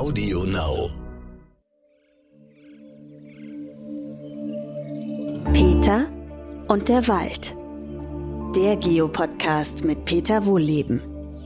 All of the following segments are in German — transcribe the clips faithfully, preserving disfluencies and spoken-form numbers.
Audio Now. Peter und der Wald. Der Geopodcast mit Peter Wohlleben.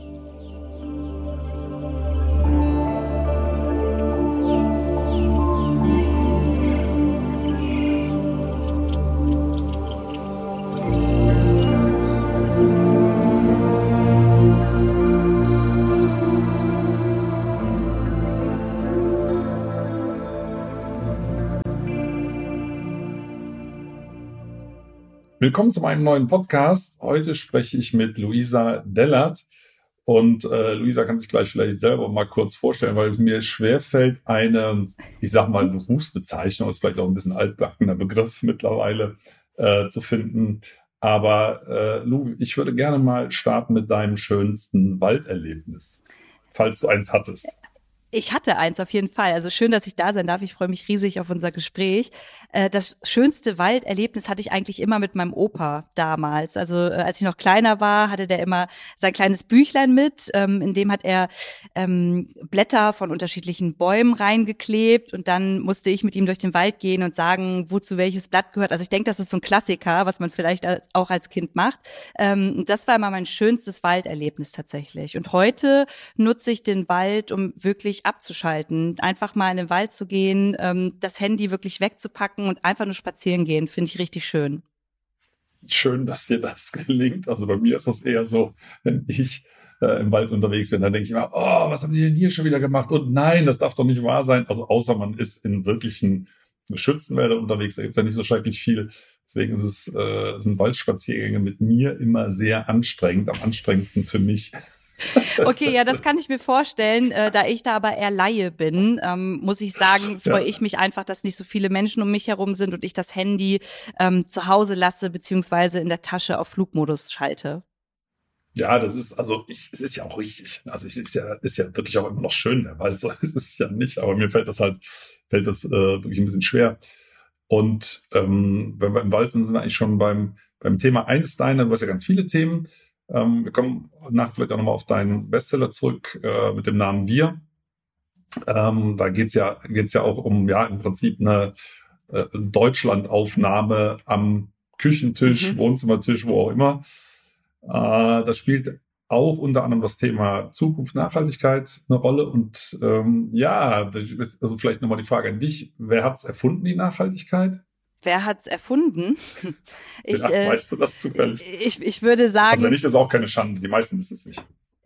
Willkommen zu meinem neuen Podcast. Heute spreche ich mit Luisa Dellert. Und äh, Luisa kann sich gleich vielleicht selber mal kurz vorstellen, weil mir schwerfällt, eine, ich sag mal, Berufsbezeichnung, ist vielleicht auch ein bisschen altbackener Begriff mittlerweile, äh, zu finden. Aber äh, Lu, ich würde gerne mal starten mit deinem schönsten Walderlebnis, falls du eins hattest. Ich hatte eins auf jeden Fall. Also schön, dass ich da sein darf. Ich freue mich riesig auf unser Gespräch. Das schönste Walderlebnis hatte ich eigentlich immer mit meinem Opa damals. Also als ich noch kleiner war, hatte der immer sein kleines Büchlein mit. In dem hat er Blätter von unterschiedlichen Bäumen reingeklebt und dann musste ich mit ihm durch den Wald gehen und sagen, wozu welches Blatt gehört. Also ich denke, das ist so ein Klassiker, was man vielleicht auch als Kind macht. Das war immer mein schönstes Walderlebnis tatsächlich. Und heute nutze ich den Wald, um wirklich abzuschalten, einfach mal in den Wald zu gehen, ähm, das Handy wirklich wegzupacken und einfach nur spazieren gehen, finde ich richtig schön. Schön, dass dir das gelingt. Also bei mir ist das eher so, wenn ich äh, im Wald unterwegs bin, dann denke ich immer, oh, was haben die denn hier schon wieder gemacht? Und nein, das darf doch nicht wahr sein. Also außer man ist in wirklichen geschützten Wäldern unterwegs, da gibt es ja nicht so schrecklich viel. Deswegen ist es, äh, sind Waldspaziergänge mit mir immer sehr anstrengend, am anstrengendsten für mich. Okay, ja, das kann ich mir vorstellen. Äh, da ich da aber eher Laie bin, ähm, muss ich sagen, freue ja. ich mich einfach, dass nicht so viele Menschen um mich herum sind und ich das Handy ähm, zu Hause lasse beziehungsweise in der Tasche auf Flugmodus schalte. Ja, das ist, also ich, es ist ja auch richtig. Also es ist ja, ist ja wirklich auch immer noch schön, der Wald, so ist es ja nicht, aber mir fällt das halt, fällt das äh, wirklich ein bisschen schwer. Und ähm, wenn wir im Wald sind, sind wir eigentlich schon beim, beim Thema eines deiner, du hast ja ganz viele Themen. Ähm, wir kommen nachher vielleicht auch nochmal auf deinen Bestseller zurück äh, mit dem Namen Wir. Ähm, da geht's ja geht's ja auch um ja im Prinzip eine äh, Deutschlandaufnahme am Küchentisch, mhm. Wohnzimmertisch, wo auch immer. Äh, da spielt auch unter anderem das Thema Zukunft, Nachhaltigkeit eine Rolle. Und ähm, ja, also vielleicht nochmal die Frage an dich: Wer hat's erfunden, die Nachhaltigkeit? Wer hat's erfunden? Ich, ja, äh, weißt du das zufällig? Ich, ich würde sagen. Also wenn nicht, ist auch keine Schande. Die meisten wissen es nicht.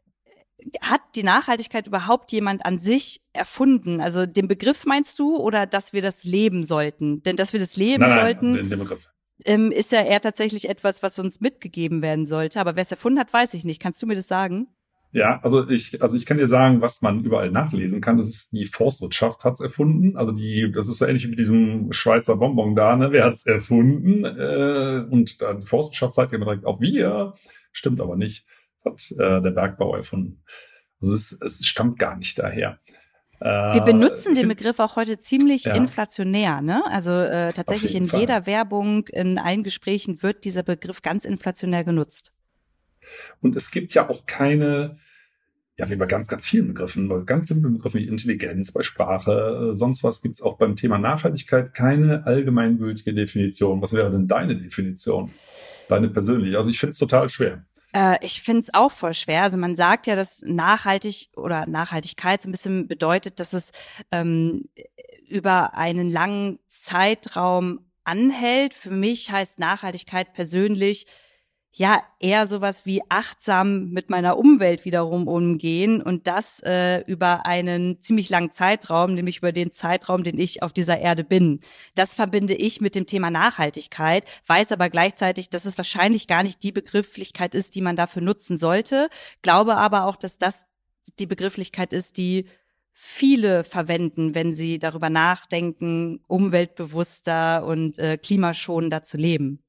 Hat die Nachhaltigkeit überhaupt jemand an sich erfunden? Also den Begriff meinst du oder dass wir das leben sollten? Denn dass wir das leben nein, nein, sollten, also den, den Begriff. Ähm, ist ja eher tatsächlich etwas, was uns mitgegeben werden sollte. Aber wer es erfunden hat, weiß ich nicht. Kannst du mir das sagen? Ja, also ich, also ich kann dir sagen, was man überall nachlesen kann. Das ist die Forstwirtschaft hat's erfunden. Also die, das ist so ähnlich wie mit diesem Schweizer Bonbon da, ne? Wer hat's erfunden? Äh, und äh, die Forstwirtschaft sagt immer direkt auch wir. Stimmt aber nicht. Das hat äh, der Bergbau erfunden. Also es, es stammt gar nicht daher. Äh, Wir benutzen den Begriff auch heute ziemlich ja. inflationär, ne? Also äh, tatsächlich in Fall. jeder Werbung, in allen Gesprächen wird dieser Begriff ganz inflationär genutzt. Und es gibt ja auch keine, ja, wie bei ganz, ganz vielen Begriffen, bei ganz simplen Begriffen wie Intelligenz, bei Sprache, äh, sonst was, gibt es auch beim Thema Nachhaltigkeit keine allgemeingültige Definition. Was wäre denn deine Definition? Deine persönliche? Also ich finde es total schwer. Äh, ich finde es auch voll schwer. Also man sagt ja, dass nachhaltig oder Nachhaltigkeit so ein bisschen bedeutet, dass es ähm, über einen langen Zeitraum anhält. Für mich heißt Nachhaltigkeit persönlich ja eher sowas wie achtsam mit meiner Umwelt wiederum umgehen und das äh, über einen ziemlich langen Zeitraum, nämlich über den Zeitraum, den ich auf dieser Erde bin. Das verbinde ich mit dem Thema Nachhaltigkeit, weiß aber gleichzeitig, dass es wahrscheinlich gar nicht die Begrifflichkeit ist, die man dafür nutzen sollte, glaube aber auch, dass das die Begrifflichkeit ist, die viele verwenden, wenn sie darüber nachdenken, umweltbewusster und äh, klimaschonender zu leben.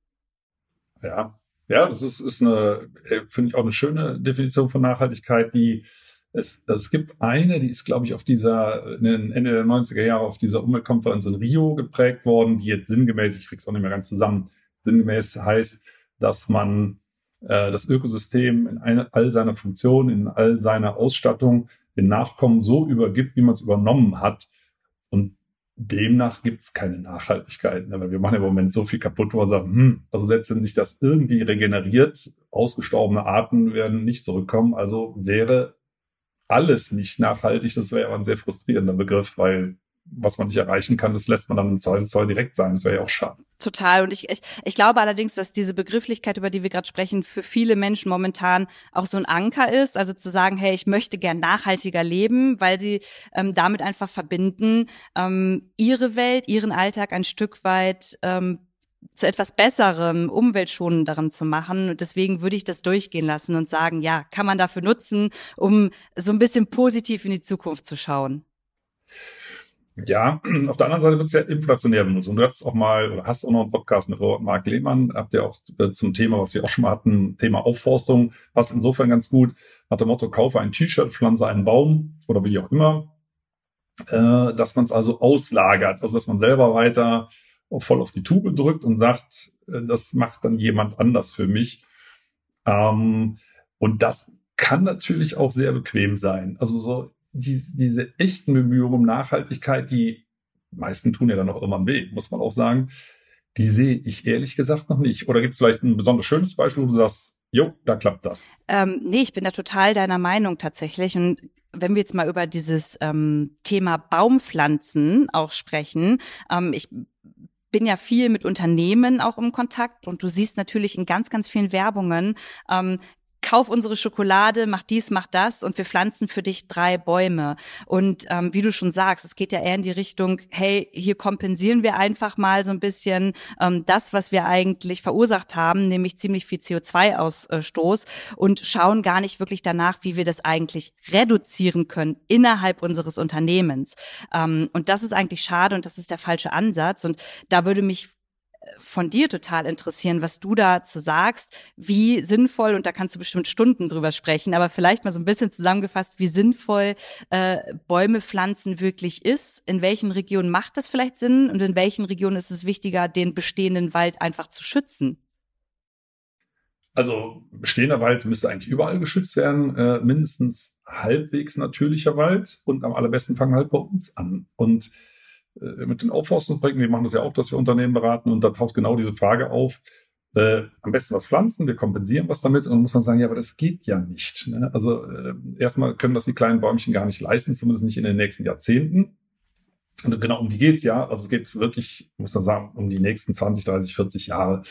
Ja. Ja, das ist, ist eine, finde ich auch eine schöne Definition von Nachhaltigkeit, die es, es gibt eine, die ist, glaube ich, auf dieser, in den Ende der neunziger Jahre auf dieser Umweltkonferenz in Rio geprägt worden, die jetzt sinngemäß, ich krieg's auch nicht mehr ganz zusammen, sinngemäß heißt, dass man äh, das Ökosystem in eine, all seiner Funktionen, in all seiner Ausstattung den Nachkommen so übergibt, wie man es übernommen hat. Und demnach gibt es keine Nachhaltigkeit. Ne? Weil wir machen ja im Moment so viel kaputt, wo wir sagen, hm, also selbst wenn sich das irgendwie regeneriert, ausgestorbene Arten werden nicht zurückkommen. Also wäre alles nicht nachhaltig. Das wäre aber ein sehr frustrierender Begriff, weil was man nicht erreichen kann, das lässt man dann im Zweifelsfall direkt sein. Das wäre ja auch schade. Total. Und ich, ich, ich glaube allerdings, dass diese Begrifflichkeit, über die wir gerade sprechen, für viele Menschen momentan auch so ein Anker ist. Also zu sagen, hey, ich möchte gern nachhaltiger leben, weil sie ähm, damit einfach verbinden, ähm, ihre Welt, ihren Alltag ein Stück weit ähm, zu etwas Besserem, umweltschonenderem zu machen. Und deswegen würde ich das durchgehen lassen und sagen, ja, kann man dafür nutzen, um so ein bisschen positiv in die Zukunft zu schauen. Ja, auf der anderen Seite wird es ja inflationär benutzt. Und du hast auch mal, oder hast auch noch einen Podcast mit Robert Mark Lehmann, habt ihr auch äh, zum Thema, was wir auch schon mal hatten, Thema Aufforstung, passt insofern ganz gut, nach dem Motto, kaufe ein T-Shirt, pflanze einen Baum oder wie auch immer, äh, dass man es also auslagert, also dass man selber weiter voll auf die Tube drückt und sagt, äh, das macht dann jemand anders für mich. Ähm, und das kann natürlich auch sehr bequem sein. Also so Die, diese echten Bemühungen um Nachhaltigkeit, die meisten tun ja dann auch immer weh, muss man auch sagen, die sehe ich ehrlich gesagt noch nicht. Oder gibt es vielleicht ein besonders schönes Beispiel, wo du sagst, jo, da klappt das? Ähm, nee, ich bin da total deiner Meinung tatsächlich. Und wenn wir jetzt mal über dieses ähm, Thema Baumpflanzen auch sprechen, ähm, ich bin ja viel mit Unternehmen auch im Kontakt und du siehst natürlich in ganz, ganz vielen Werbungen, ähm, kauf unsere Schokolade, mach dies, mach das und wir pflanzen für dich drei Bäume. Und ähm, wie du schon sagst, es geht ja eher in die Richtung, hey, hier kompensieren wir einfach mal so ein bisschen ähm, das, was wir eigentlich verursacht haben, nämlich ziemlich viel C O zwei Ausstoß und schauen gar nicht wirklich danach, wie wir das eigentlich reduzieren können innerhalb unseres Unternehmens. Ähm, und das ist eigentlich schade und das ist der falsche Ansatz. Und da würde mich von dir total interessieren, was du dazu sagst, wie sinnvoll, und da kannst du bestimmt Stunden drüber sprechen, aber vielleicht mal so ein bisschen zusammengefasst, wie sinnvoll äh, Bäume pflanzen wirklich ist, in welchen Regionen macht das vielleicht Sinn und in welchen Regionen ist es wichtiger, den bestehenden Wald einfach zu schützen? Also bestehender Wald müsste eigentlich überall geschützt werden, äh, mindestens halbwegs natürlicher Wald und am allerbesten fangen wir halt bei uns an. Und mit den Aufforstungsprojekten, wir machen das ja auch, dass wir Unternehmen beraten und da taucht genau diese Frage auf, äh, am besten was pflanzen, wir kompensieren was damit und dann muss man sagen, ja, aber das geht ja nicht. Ne? Also äh, erstmal können das die kleinen Bäumchen gar nicht leisten, zumindest nicht in den nächsten Jahrzehnten. Und genau um die geht's ja, also es geht wirklich, muss man sagen, um die nächsten zwanzig, dreißig, vierzig Jahre,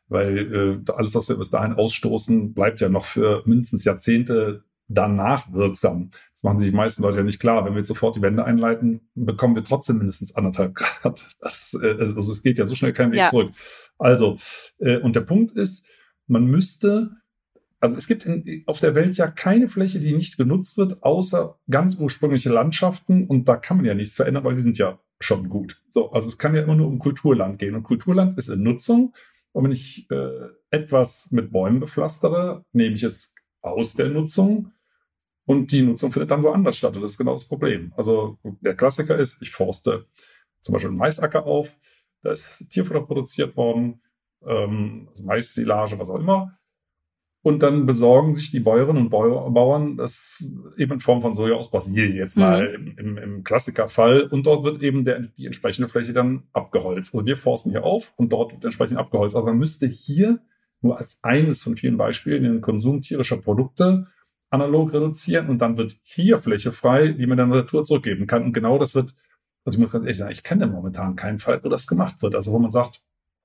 weil äh, alles, was wir bis dahin ausstoßen, bleibt ja noch für mindestens Jahrzehnte danach wirksam. Das machen sich die meisten Leute ja nicht klar. Wenn wir jetzt sofort die Wende einleiten, bekommen wir trotzdem mindestens anderthalb Grad. Das, äh, also es geht ja so schnell kein Weg ja. zurück. Also, äh, und der Punkt ist, man müsste, also es gibt in, auf der Welt ja keine Fläche, die nicht genutzt wird, außer ganz ursprüngliche Landschaften. Und da kann man ja nichts verändern, weil die sind ja schon gut. So, also es kann ja immer nur um Kulturland gehen. Und Kulturland ist in Nutzung. Und wenn ich äh, etwas mit Bäumen bepflastere, nehme ich es aus der Nutzung und die Nutzung findet dann woanders statt. Und das ist genau das Problem. Also der Klassiker ist, ich forste zum Beispiel einen Maisacker auf, da ist Tierfutter produziert worden, ähm, also Mais-Silage, was auch immer. Und dann besorgen sich die Bäuerinnen und Bauern das eben in Form von Soja aus Brasilien, jetzt mal mhm. im, im, im Klassikerfall. Und dort wird eben der, die entsprechende Fläche dann abgeholzt. Also wir forsten hier auf und dort wird entsprechend abgeholzt. Aber man müsste hier nur als eines von vielen Beispielen den Konsum tierischer Produkte analog reduzieren und dann wird hier Fläche frei, die man der Natur zurückgeben kann. Und genau das wird, also ich muss ganz ehrlich sagen, ich kenne momentan keinen Fall, wo das gemacht wird. Also wo man sagt,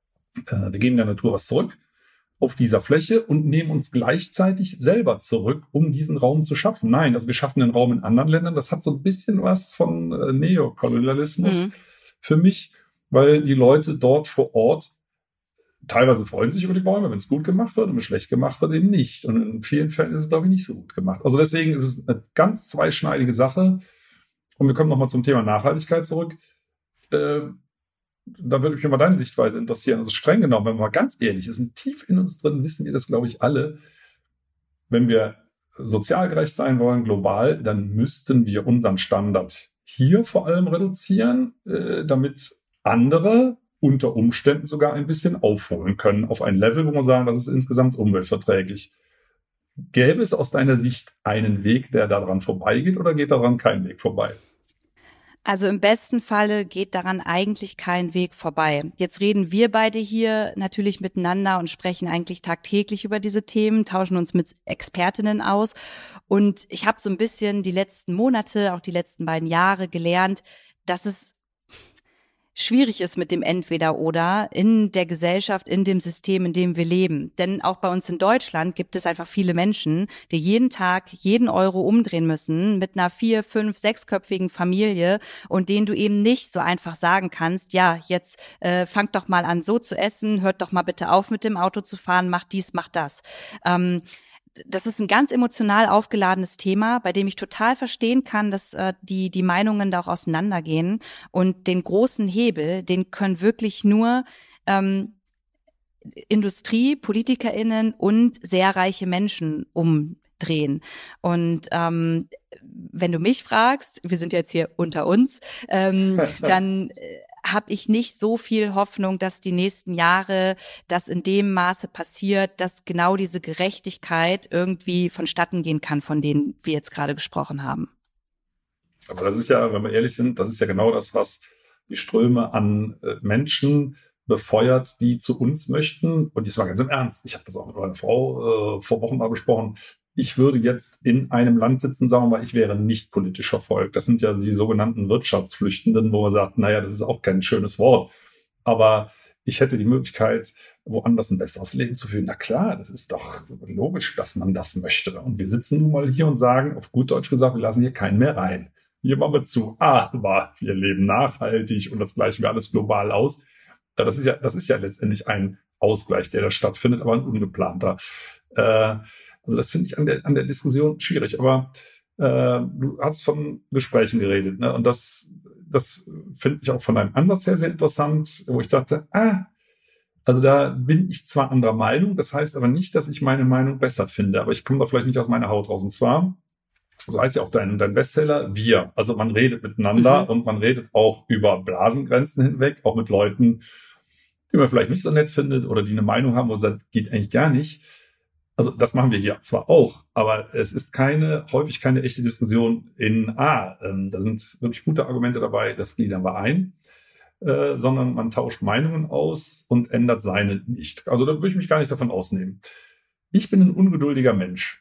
äh, wir geben der Natur was zurück auf dieser Fläche und nehmen uns gleichzeitig selber zurück, um diesen Raum zu schaffen. Nein, also wir schaffen den Raum in anderen Ländern. Das hat so ein bisschen was von äh, Neokolonialismus mhm. für mich, weil die Leute dort vor Ort teilweise freuen sich über die Bäume, wenn es gut gemacht wird und wenn es schlecht gemacht wird, eben nicht. Und in vielen Fällen ist es, glaube ich, nicht so gut gemacht. Also deswegen ist es eine ganz zweischneidige Sache. Und wir kommen nochmal zum Thema Nachhaltigkeit zurück. Äh, da würde mich mal deine Sichtweise interessieren. Also streng genommen, wenn man mal ganz ehrlich ist, und tief in uns drin wissen wir das, glaube ich, alle, wenn wir sozial gerecht sein wollen, global, dann müssten wir unseren Standard hier vor allem reduzieren, äh, damit andere unter Umständen sogar ein bisschen aufholen können auf ein Level, wo man sagen, das ist insgesamt umweltverträglich. Gäbe es aus deiner Sicht einen Weg, der daran vorbeigeht, oder geht daran kein Weg vorbei? Also im besten Falle geht daran eigentlich kein Weg vorbei. Jetzt reden wir beide hier natürlich miteinander und sprechen eigentlich tagtäglich über diese Themen, tauschen uns mit Expertinnen aus. Und ich habe so ein bisschen die letzten Monate, auch die letzten beiden Jahre gelernt, dass es schwierig ist mit dem Entweder-Oder in der Gesellschaft, in dem System, in dem wir leben. Denn auch bei uns in Deutschland gibt es einfach viele Menschen, die jeden Tag jeden Euro umdrehen müssen mit einer vier-, fünf-, sechsköpfigen Familie und denen du eben nicht so einfach sagen kannst, ja, jetzt äh, fangt doch mal an so zu essen, hört doch mal bitte auf mit dem Auto zu fahren, macht dies, macht das. Ähm, Das ist ein ganz emotional aufgeladenes Thema, bei dem ich total verstehen kann, dass äh, die die Meinungen da auch auseinandergehen. Und den großen Hebel, den können wirklich nur ähm, Industrie, PolitikerInnen und sehr reiche Menschen umdrehen. Und ähm, wenn du mich fragst, wir sind jetzt hier unter uns, ähm, dann äh, habe ich nicht so viel Hoffnung, dass die nächsten Jahre das in dem Maße passiert, dass genau diese Gerechtigkeit irgendwie vonstatten gehen kann, von denen wir jetzt gerade gesprochen haben. Aber das ist ja, wenn wir ehrlich sind, das ist ja genau das, was die Ströme an äh, Menschen befeuert, die zu uns möchten. Und jetzt mal ganz im Ernst, ich habe das auch mit meiner Frau äh, vor Wochen mal besprochen. Ich würde jetzt in einem Land sitzen, sagen wir mal, ich wäre nicht politisch verfolgt. Das sind ja die sogenannten Wirtschaftsflüchtenden, wo man sagt, naja, das ist auch kein schönes Wort. Aber ich hätte die Möglichkeit, woanders ein besseres Leben zu führen. Na klar, das ist doch logisch, dass man das möchte. Und wir sitzen nun mal hier und sagen, auf gut Deutsch gesagt, wir lassen hier keinen mehr rein. Hier machen wir zu. Aber wir leben nachhaltig und das gleichen wir alles global aus. Das ist ja, das ist ja letztendlich ein Ausgleich, der da stattfindet, aber ein ungeplanter. Äh, Also das finde ich an der, an der Diskussion schwierig. Aber äh, du hast von Gesprächen geredet, ne? Und das, das finde ich auch von deinem Ansatz her sehr interessant, wo ich dachte, ah, also da bin ich zwar anderer Meinung, das heißt aber nicht, dass ich meine Meinung besser finde. Aber ich komme da vielleicht nicht aus meiner Haut raus. Und zwar, so heißt ja auch dein, dein Bestseller, wir. Also man redet miteinander mhm. und man redet auch über Blasengrenzen hinweg, auch mit Leuten, die man vielleicht nicht so nett findet oder die eine Meinung haben, wo man sagt, geht eigentlich gar nicht. Also das machen wir hier zwar auch, aber es ist keine, häufig keine echte Diskussion in, ah, ähm, da sind wirklich gute Argumente dabei, das gliedern wir ein, äh, sondern man tauscht Meinungen aus und ändert seine nicht. Also da würde ich mich gar nicht davon ausnehmen. Ich bin ein ungeduldiger Mensch.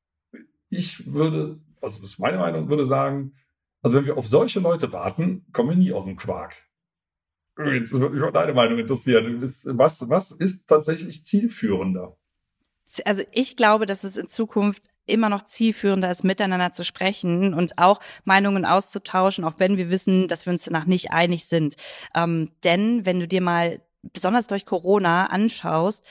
Ich würde, also das ist meine Meinung, würde sagen, also wenn wir auf solche Leute warten, kommen wir nie aus dem Quark. Jetzt würde mich auch deine Meinung interessieren. Was, was ist tatsächlich zielführender? Also ich glaube, dass es in Zukunft immer noch zielführender ist, miteinander zu sprechen und auch Meinungen auszutauschen, auch wenn wir wissen, dass wir uns danach nicht einig sind. Ähm, denn wenn du dir mal besonders durch Corona anschaust,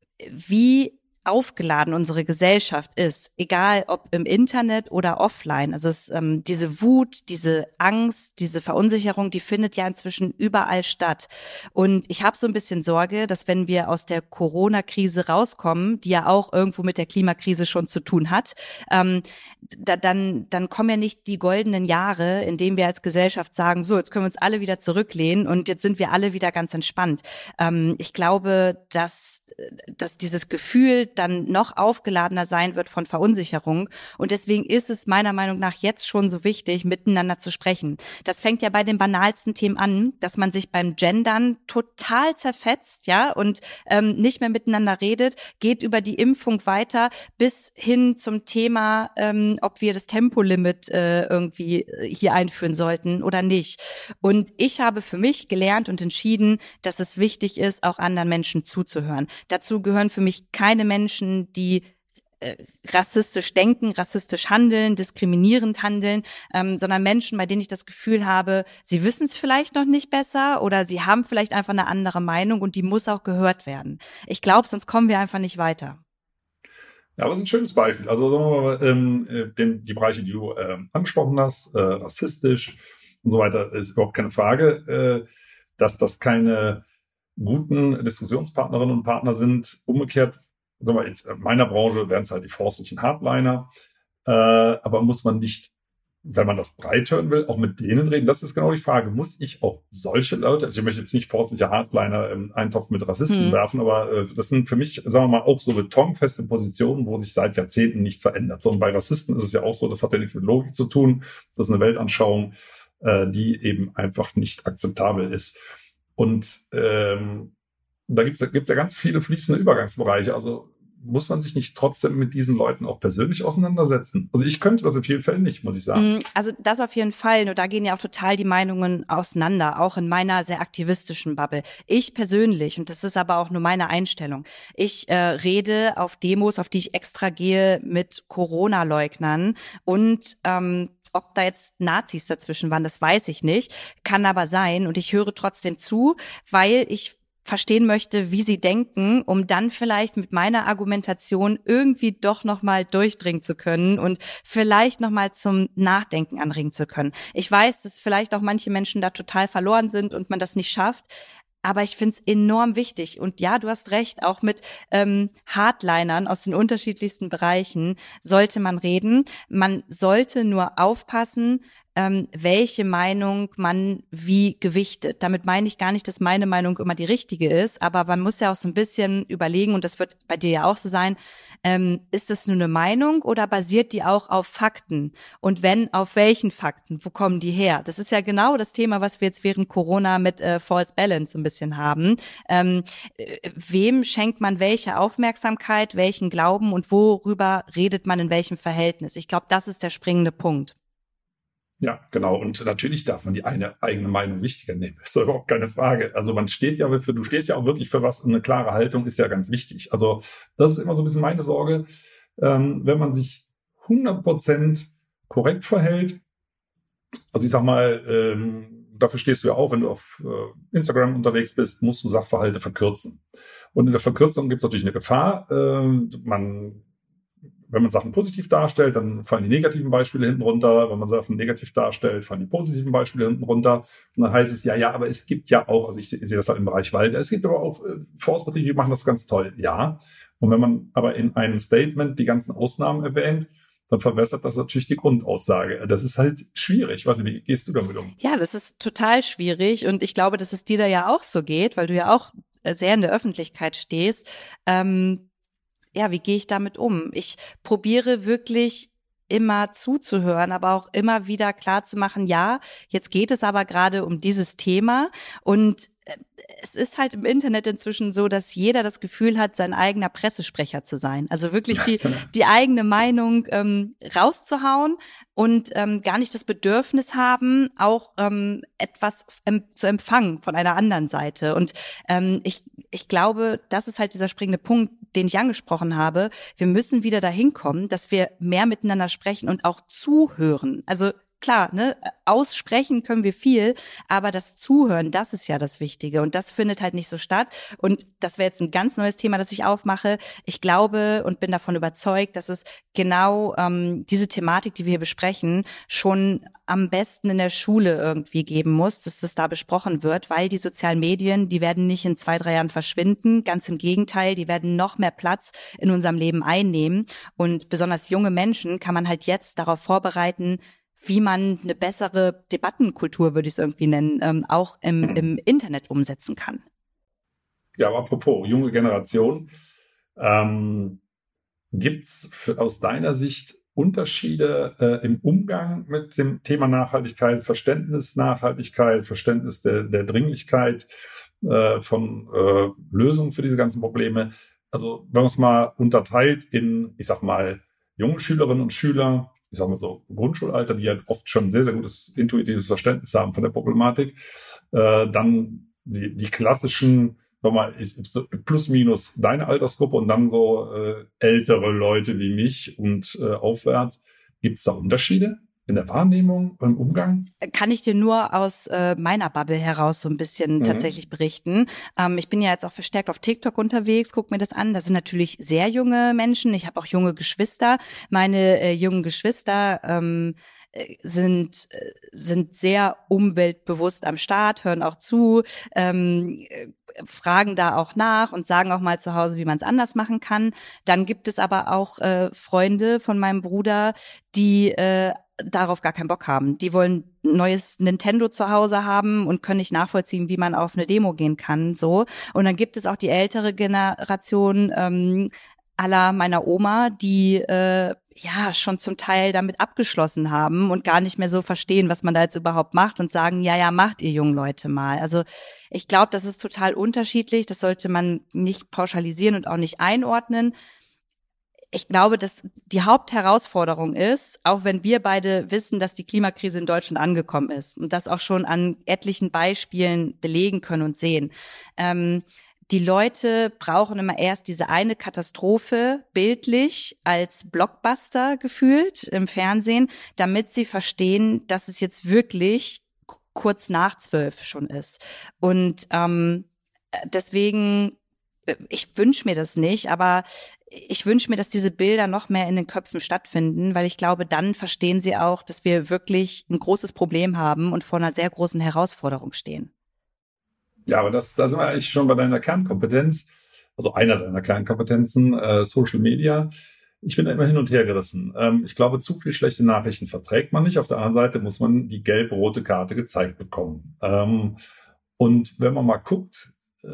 wie aufgeladen unsere Gesellschaft ist, egal ob im Internet oder offline. Also es, ähm, diese Wut, diese Angst, diese Verunsicherung, die findet ja inzwischen überall statt. Und ich habe so ein bisschen Sorge, dass wenn wir aus der Corona-Krise rauskommen, die ja auch irgendwo mit der Klimakrise schon zu tun hat, ähm, da, dann, dann kommen ja nicht die goldenen Jahre, in denen wir als Gesellschaft sagen, so, jetzt können wir uns alle wieder zurücklehnen und jetzt sind wir alle wieder ganz entspannt. Ähm, ich glaube, dass, dass dieses Gefühl dann noch aufgeladener sein wird von Verunsicherung. Und deswegen ist es meiner Meinung nach jetzt schon so wichtig, miteinander zu sprechen. Das fängt ja bei den banalsten Themen an, dass man sich beim Gendern total zerfetzt, ja, und ähm, nicht mehr miteinander redet, geht über die Impfung weiter bis hin zum Thema, ähm, ob wir das Tempolimit äh, irgendwie hier einführen sollten oder nicht. Und ich habe für mich gelernt und entschieden, dass es wichtig ist, auch anderen Menschen zuzuhören. Dazu gehören für mich keine Menschen, Menschen, die äh, rassistisch denken, rassistisch handeln, diskriminierend handeln, ähm, sondern Menschen, bei denen ich das Gefühl habe, sie wissen es vielleicht noch nicht besser oder sie haben vielleicht einfach eine andere Meinung und die muss auch gehört werden. Ich glaube, sonst kommen wir einfach nicht weiter. Ja, aber es ist ein schönes Beispiel. Also sagen wir mal, ähm, den, die Bereiche, die du äh, angesprochen hast, äh, rassistisch und so weiter, ist überhaupt keine Frage, äh, dass das keine guten Diskussionspartnerinnen und Partner sind. Umgekehrt, sagen wir jetzt in meiner Branche wären es halt die forstlichen Hardliner, äh, aber muss man nicht wenn man das breit hören will, auch mit denen reden. Das ist genau die Frage. Muss ich auch solche Leute, also ich möchte jetzt nicht forstliche Hardliner im Eintopf mit Rassisten hm. werfen, aber äh, das sind für mich, sagen wir mal, auch so betonfeste Positionen, wo sich seit Jahrzehnten nichts verändert. So, und bei Rassisten ist es ja auch so, das hat ja nichts mit Logik zu tun. Das ist eine Weltanschauung, äh, die eben einfach nicht akzeptabel ist. Und ähm, da gibt's gibt's ja ganz viele fließende Übergangsbereiche. Also muss man sich nicht trotzdem mit diesen Leuten auch persönlich auseinandersetzen? Also ich könnte das in vielen Fällen nicht, muss ich sagen. Also das auf jeden Fall. Nur da gehen ja auch total die Meinungen auseinander, auch in meiner sehr aktivistischen Bubble. Ich persönlich, und das ist aber auch nur meine Einstellung, ich äh, rede auf Demos, auf die ich extra gehe, mit Corona-Leugnern und ähm, ob da jetzt Nazis dazwischen waren, das weiß ich nicht, kann aber sein. Und ich höre trotzdem zu, weil ich verstehen möchte, wie sie denken, um dann vielleicht mit meiner Argumentation irgendwie doch nochmal durchdringen zu können und vielleicht nochmal zum Nachdenken anregen zu können. Ich weiß, dass vielleicht auch manche Menschen da total verloren sind und man das nicht schafft, aber ich finde es enorm wichtig. Und ja, du hast recht, auch mit ähm, Hardlinern aus den unterschiedlichsten Bereichen sollte man reden. Man sollte nur aufpassen, ähm, welche Meinung man wie gewichtet. Damit meine ich gar nicht, dass meine Meinung immer die richtige ist, aber man muss ja auch so ein bisschen überlegen, und das wird bei dir ja auch so sein, ähm, ist das nur eine Meinung oder basiert die auch auf Fakten? Und wenn, auf welchen Fakten? Wo kommen die her? Das ist ja genau das Thema, was wir jetzt während Corona mit äh, False Balance ein bisschen haben. Ähm, äh, wem schenkt man welche Aufmerksamkeit, welchen Glauben und worüber redet man in welchem Verhältnis? Ich glaube, das ist der springende Punkt. Ja, genau. Und natürlich darf man die eine eigene Meinung wichtiger nehmen. Das ist überhaupt keine Frage. Also man steht ja für, du stehst ja auch wirklich für was. Und eine klare Haltung ist ja ganz wichtig. Also das ist immer so ein bisschen meine Sorge. Ähm, wenn man sich hundert Prozent korrekt verhält, also ich sag mal, ähm, dafür stehst du ja auch, wenn du auf äh, Instagram unterwegs bist, musst du Sachverhalte verkürzen. Und in der Verkürzung gibt es natürlich eine Gefahr. Äh, man Wenn man Sachen positiv darstellt, dann fallen die negativen Beispiele hinten runter. Wenn man Sachen negativ darstellt, fallen die positiven Beispiele hinten runter. Und dann heißt es, ja, ja, aber es gibt ja auch, also ich, ich sehe das halt im Bereich Wald, es gibt aber auch äh, Forstbetriebe, die machen das ganz toll. Ja. Und wenn man aber in einem Statement die ganzen Ausnahmen erwähnt, dann verwässert das natürlich die Grundaussage. Das ist halt schwierig. Weiß ich, wie gehst du damit um? Ja, das ist total schwierig. Und ich glaube, dass es dir da ja auch so geht, weil du ja auch sehr in der Öffentlichkeit stehst. Ähm, Ja, wie gehe ich damit um? Ich probiere wirklich immer zuzuhören, aber auch immer wieder klar zu machen, ja, jetzt geht es aber gerade um dieses Thema und es ist halt im Internet inzwischen so, dass jeder das Gefühl hat, sein eigener Pressesprecher zu sein. Also wirklich die die eigene Meinung ähm, rauszuhauen und ähm, gar nicht das Bedürfnis haben, auch ähm, etwas em- zu empfangen von einer anderen Seite. Und ähm, ich ich glaube, das ist halt dieser springende Punkt, den ich angesprochen habe. Wir müssen wieder dahin kommen, dass wir mehr miteinander sprechen und auch zuhören. Also klar, ne, aussprechen können wir viel, aber das Zuhören, das ist ja das Wichtige und das findet halt nicht so statt. Und das wäre jetzt ein ganz neues Thema, das ich aufmache. Ich glaube und bin davon überzeugt, dass es genau ähm, diese Thematik, die wir hier besprechen, schon am besten in der Schule irgendwie geben muss, dass das da besprochen wird, weil die sozialen Medien, die werden nicht in zwei, drei Jahren verschwinden. Ganz im Gegenteil, die werden noch mehr Platz in unserem Leben einnehmen. Und besonders junge Menschen kann man halt jetzt darauf vorbereiten, wie man eine bessere Debattenkultur, würde ich es irgendwie nennen, ähm, auch im, im Internet umsetzen kann. Ja, aber apropos junge Generation, ähm, gibt's für, aus deiner Sicht Unterschiede äh, im Umgang mit dem Thema Nachhaltigkeit, Verständnis Nachhaltigkeit, Verständnis der, der Dringlichkeit äh, von äh, Lösungen für diese ganzen Probleme? Also wenn man es mal unterteilt in, ich sag mal, junge Schülerinnen und Schüler, ich sag mal so Grundschulalter, die ja oft schon sehr, sehr gutes intuitives Verständnis haben von der Problematik, äh, dann die, die klassischen, nochmal, plus minus deine Altersgruppe und dann so äh, ältere Leute wie mich und äh, aufwärts. Gibt es da Unterschiede in der Wahrnehmung, im Umgang? Kann ich dir nur aus äh, meiner Bubble heraus so ein bisschen mhm. tatsächlich berichten. Ähm, ich bin ja jetzt auch verstärkt auf TikTok unterwegs, guck mir das an. Das sind natürlich sehr junge Menschen. Ich habe auch junge Geschwister. Meine äh, jungen Geschwister ähm, sind sind sehr umweltbewusst am Start, hören auch zu, ähm, fragen da auch nach und sagen auch mal zu Hause, wie man es anders machen kann. Dann gibt es aber auch äh, Freunde von meinem Bruder, die äh, darauf gar keinen Bock haben. Die wollen ein neues Nintendo zu Hause haben und können nicht nachvollziehen, wie man auf eine Demo gehen kann, so. Und dann gibt es auch die ältere Generation, ähm, à la meiner Oma, die äh, ja schon zum Teil damit abgeschlossen haben und gar nicht mehr so verstehen, was man da jetzt überhaupt macht und sagen, ja, ja, macht ihr jungen Leute mal. Also ich glaube, das ist total unterschiedlich. Das sollte man nicht pauschalisieren und auch nicht einordnen. Ich glaube, dass die Hauptherausforderung ist, auch wenn wir beide wissen, dass die Klimakrise in Deutschland angekommen ist und das auch schon an etlichen Beispielen belegen können und sehen. Ähm, die Leute brauchen immer erst diese eine Katastrophe bildlich als Blockbuster gefühlt im Fernsehen, damit sie verstehen, dass es jetzt wirklich kurz nach zwölf schon ist. Und ähm, deswegen, ich wünsche mir das nicht, aber ich wünsche mir, dass diese Bilder noch mehr in den Köpfen stattfinden, weil ich glaube, dann verstehen sie auch, dass wir wirklich ein großes Problem haben und vor einer sehr großen Herausforderung stehen. Ja, aber das, da sind wir eigentlich schon bei deiner Kernkompetenz, also einer deiner Kernkompetenzen, äh, Social Media. Ich bin da immer hin und her gerissen. Ähm, ich glaube, zu viel schlechte Nachrichten verträgt man nicht. Auf der anderen Seite muss man die gelb-rote Karte gezeigt bekommen. Ähm, und wenn man mal guckt,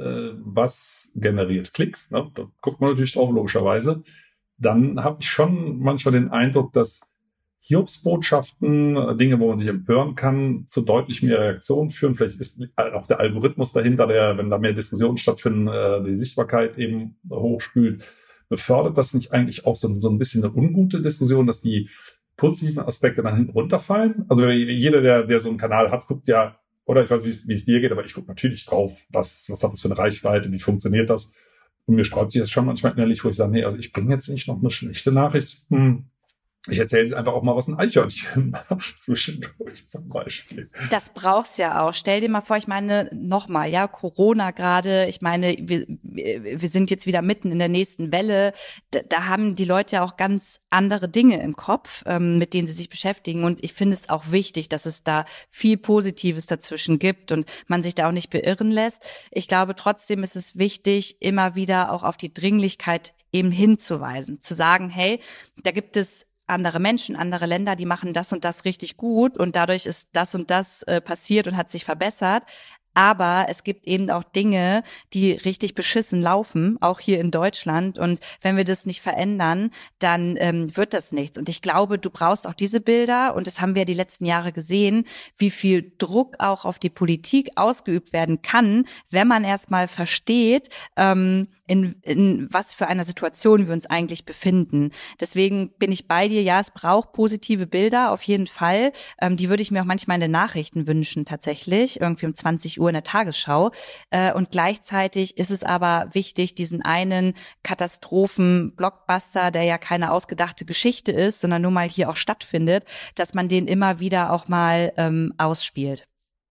was generiert Klicks, ne? Da guckt man natürlich drauf, logischerweise, dann habe ich schon manchmal den Eindruck, dass Hiobsbotschaften, Dinge, wo man sich empören kann, zu deutlich mehr Reaktionen führen. Vielleicht ist auch der Algorithmus dahinter, der, wenn da mehr Diskussionen stattfinden, die Sichtbarkeit eben hochspült. Befördert das nicht eigentlich auch so, so ein bisschen eine ungute Diskussion, dass die positiven Aspekte dann hinten runterfallen? Also jeder, der, der so einen Kanal hat, guckt ja, oder ich weiß nicht, wie es dir geht, aber ich gucke natürlich drauf, was, was hat das für eine Reichweite, wie funktioniert das? Und mir sträubt sich das schon manchmal innerlich, wo ich sage, nee, also ich bringe jetzt nicht noch eine schlechte Nachricht. Hm. Ich erzähle jetzt einfach auch mal, was ein Eichhörnchen macht zwischendurch zum Beispiel. Das brauchst ja auch. Stell dir mal vor, ich meine, nochmal, ja, Corona gerade, ich meine, wir, wir sind jetzt wieder mitten in der nächsten Welle. Da, da haben die Leute ja auch ganz andere Dinge im Kopf, ähm, mit denen sie sich beschäftigen. Und ich finde es auch wichtig, dass es da viel Positives dazwischen gibt und man sich da auch nicht beirren lässt. Ich glaube, trotzdem ist es wichtig, immer wieder auch auf die Dringlichkeit eben hinzuweisen, zu sagen, hey, da gibt es andere Menschen, andere Länder, die machen das und das richtig gut und dadurch ist das und das äh, passiert und hat sich verbessert. Aber es gibt eben auch Dinge, die richtig beschissen laufen, auch hier in Deutschland. Und wenn wir das nicht verändern, dann ähm, wird das nichts. Und ich glaube, du brauchst auch diese Bilder. Und das haben wir die letzten Jahre gesehen, wie viel Druck auch auf die Politik ausgeübt werden kann, wenn man erstmal versteht, ähm, in, in was für einer Situation wir uns eigentlich befinden. Deswegen bin ich bei dir. Ja, es braucht positive Bilder, auf jeden Fall. Ähm, die würde ich mir auch manchmal in den Nachrichten wünschen, tatsächlich. Irgendwie um zwanzig Uhr in der Tagesschau. Äh, und gleichzeitig ist es aber wichtig, diesen einen Katastrophen-Blockbuster, der ja keine ausgedachte Geschichte ist, sondern nur mal hier auch stattfindet, dass man den immer wieder auch mal ähm, ausspielt.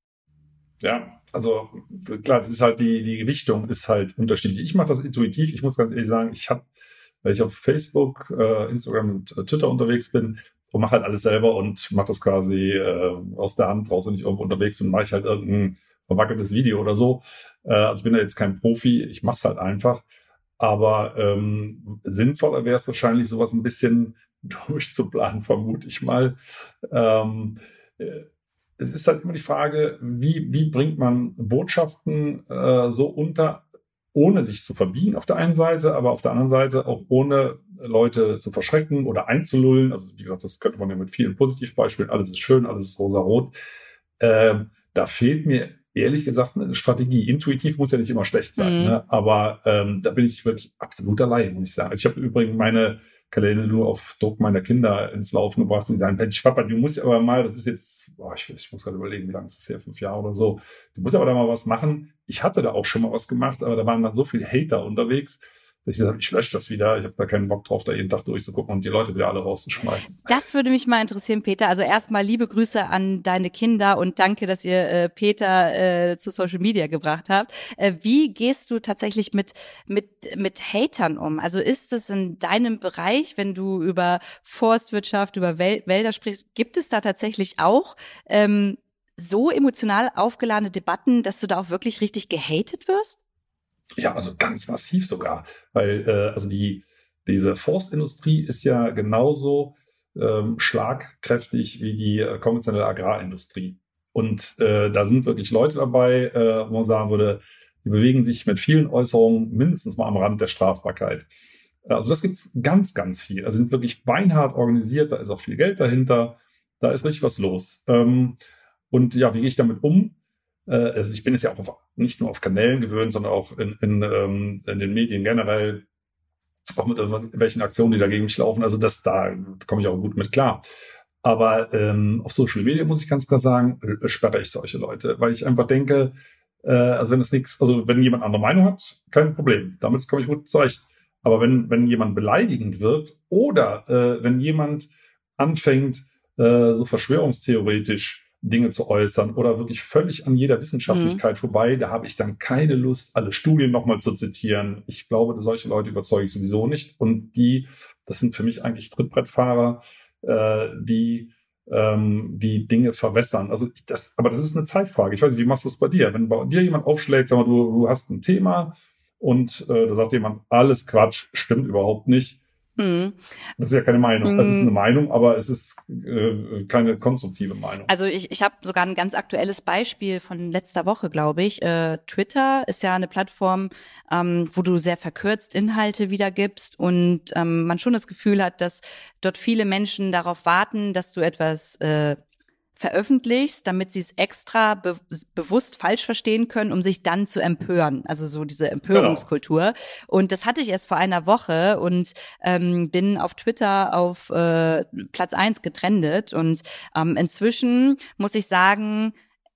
Ja, also klar, das ist halt die, die Gewichtung ist halt unterschiedlich. Ich mache das intuitiv. Ich muss ganz ehrlich sagen, ich habe, weil ich auf Facebook, äh, Instagram und äh, Twitter unterwegs bin, und mache halt alles selber und mache das quasi äh, aus der Hand raus, wenn ich irgendwo unterwegs bin, mache ich halt irgendein verwackeltes Video oder so. Äh, also ich bin da jetzt kein Profi, ich mache es halt einfach. Aber ähm, sinnvoller wäre es wahrscheinlich, sowas ein bisschen durchzuplanen, vermute ich mal. Ähm, äh, es ist halt immer die Frage, wie, wie bringt man Botschaften äh, so unter, ohne sich zu verbiegen auf der einen Seite, aber auf der anderen Seite auch ohne Leute zu verschrecken oder einzulullen. Also wie gesagt, das könnte man ja mit vielen Positivbeispielen, alles ist schön, alles ist rosa-rot. Äh, da fehlt mir ehrlich gesagt eine Strategie. Intuitiv muss ja nicht immer schlecht sein, mhm. ne? Aber ähm, da bin ich wirklich absolut allein, muss ich sagen. Also ich habe übrigens meine Kalender nur auf Druck meiner Kinder ins Laufen gebracht und die sagen, Mensch, Papa, du musst aber mal, das ist jetzt, boah, ich, ich muss gerade überlegen, wie lange ist das her, fünf Jahre oder so, du musst aber da mal was machen. Ich hatte da auch schon mal was gemacht, aber da waren dann so viele Hater unterwegs, dass ich gesagt habe, ich lösche das wieder, ich habe da keinen Bock drauf, da jeden Tag durchzugucken und die Leute wieder alle rauszuschmeißen. Das würde mich mal interessieren, Peter. Also erstmal liebe Grüße an deine Kinder und danke, dass ihr äh, Peter äh, zu Social Media gebracht habt. Äh, wie gehst du tatsächlich mit mit mit Hatern um? Also ist es in deinem Bereich, wenn du über Forstwirtschaft, über Wel- Wälder sprichst, gibt es da tatsächlich auch ähm, so emotional aufgeladene Debatten, dass du da auch wirklich richtig gehatet wirst? Ja, also ganz massiv sogar, weil äh, also die diese Forstindustrie ist ja genauso ähm, schlagkräftig wie die äh, konventionelle Agrarindustrie. Und äh, da sind wirklich Leute dabei, äh, wo man sagen würde, die bewegen sich mit vielen Äußerungen mindestens mal am Rand der Strafbarkeit. Also das gibt's ganz, ganz viel. Also sind wirklich beinhart organisiert, da ist auch viel Geld dahinter, da ist richtig was los. Ähm, und ja, wie gehe ich damit um? Äh, also ich bin jetzt ja auch auf, nicht nur auf Kanälen gewöhnt, sondern auch in, in, ähm, in den Medien generell, auch mit irgendwelchen Aktionen, die dagegen mich laufen. Also das, da komme ich auch gut mit klar. Aber ähm, auf Social Media muss ich ganz klar sagen, äh, sperre ich solche Leute, weil ich einfach denke, äh, also wenn es nichts, also wenn jemand andere Meinung hat, kein Problem, damit komme ich gut zurecht. Aber wenn, wenn jemand beleidigend wird oder äh, wenn jemand anfängt, äh, so verschwörungstheoretisch Dinge zu äußern oder wirklich völlig an jeder Wissenschaftlichkeit mhm. vorbei, da habe ich dann keine Lust, alle Studien nochmal zu zitieren. Ich glaube, solche Leute überzeuge ich sowieso nicht. Und die, das sind für mich eigentlich Trittbrettfahrer, äh, die ähm, die Dinge verwässern. Also das, aber das ist eine Zeitfrage. Ich weiß nicht, wie machst du das bei dir? Wenn bei dir jemand aufschlägt, sag mal, du, du hast ein Thema, und äh, da sagt jemand, alles Quatsch, stimmt überhaupt nicht. Mhm. Das ist ja keine Meinung. Mhm. Es ist eine Meinung, aber es ist äh, keine konstruktive Meinung. Also ich, ich habe sogar ein ganz aktuelles Beispiel von letzter Woche, glaube ich. Äh, Twitter ist ja eine Plattform, ähm, wo du sehr verkürzt Inhalte wiedergibst und ähm, man schon das Gefühl hat, dass dort viele Menschen darauf warten, dass du etwas äh, veröffentlichst, damit sie es extra be- bewusst falsch verstehen können, um sich dann zu empören. Also so diese Empörungskultur. Genau. Und das hatte ich erst vor einer Woche und ähm, bin auf Twitter auf äh, Platz eins getrendet. Und ähm, inzwischen muss ich sagen,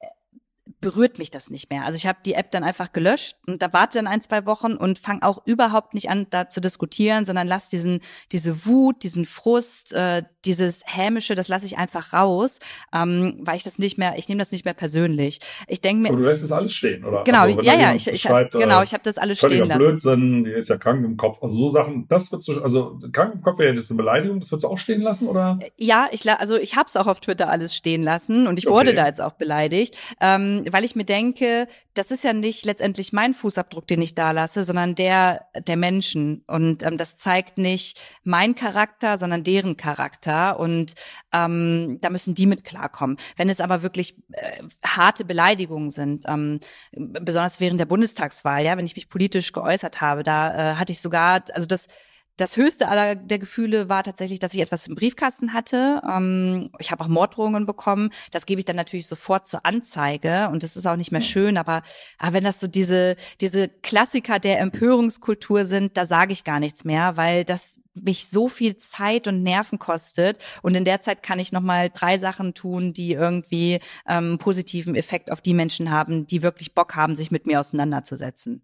berührt mich das nicht mehr. Also ich habe die App dann einfach gelöscht und da warte dann ein, zwei Wochen und fange auch überhaupt nicht an, da zu diskutieren, sondern lass diesen diese Wut, diesen Frust, äh, dieses Hämische, das lasse ich einfach raus, ähm, weil ich das nicht mehr, ich nehme das nicht mehr persönlich. Ich denke mir, aber du lässt das alles stehen, oder? Genau, also, ja, ja, ich, ich hab, genau, ich habe das alles stehen lassen. Blödsinn, die ist ja krank im Kopf. Also so Sachen, das wird so, also krank im Kopf wäre das eine Beleidigung, das würdest du auch stehen lassen, oder? Ja, ich also ich habe es auch auf Twitter alles stehen lassen und ich wurde okay. da jetzt auch beleidigt, ähm, weil ich mir denke, das ist ja nicht letztendlich mein Fußabdruck, den ich da lasse, sondern der der Menschen. Und ähm, das zeigt nicht mein Charakter, sondern deren Charakter. Und ähm, da müssen die mit klarkommen. Wenn es aber wirklich äh, harte Beleidigungen sind, ähm, besonders während der Bundestagswahl, ja, wenn ich mich politisch geäußert habe, da äh, hatte ich sogar, also das Das höchste aller der Gefühle war tatsächlich, dass ich etwas im Briefkasten hatte. Ähm, ich habe auch Morddrohungen bekommen. Das gebe ich dann natürlich sofort zur Anzeige und das ist auch nicht mehr schön. Aber, aber wenn das so diese diese Klassiker der Empörungskultur sind, da sage ich gar nichts mehr, weil das mich so viel Zeit und Nerven kostet. Und in der Zeit kann ich nochmal drei Sachen tun, die irgendwie ähm, positiven Effekt auf die Menschen haben, die wirklich Bock haben, sich mit mir auseinanderzusetzen.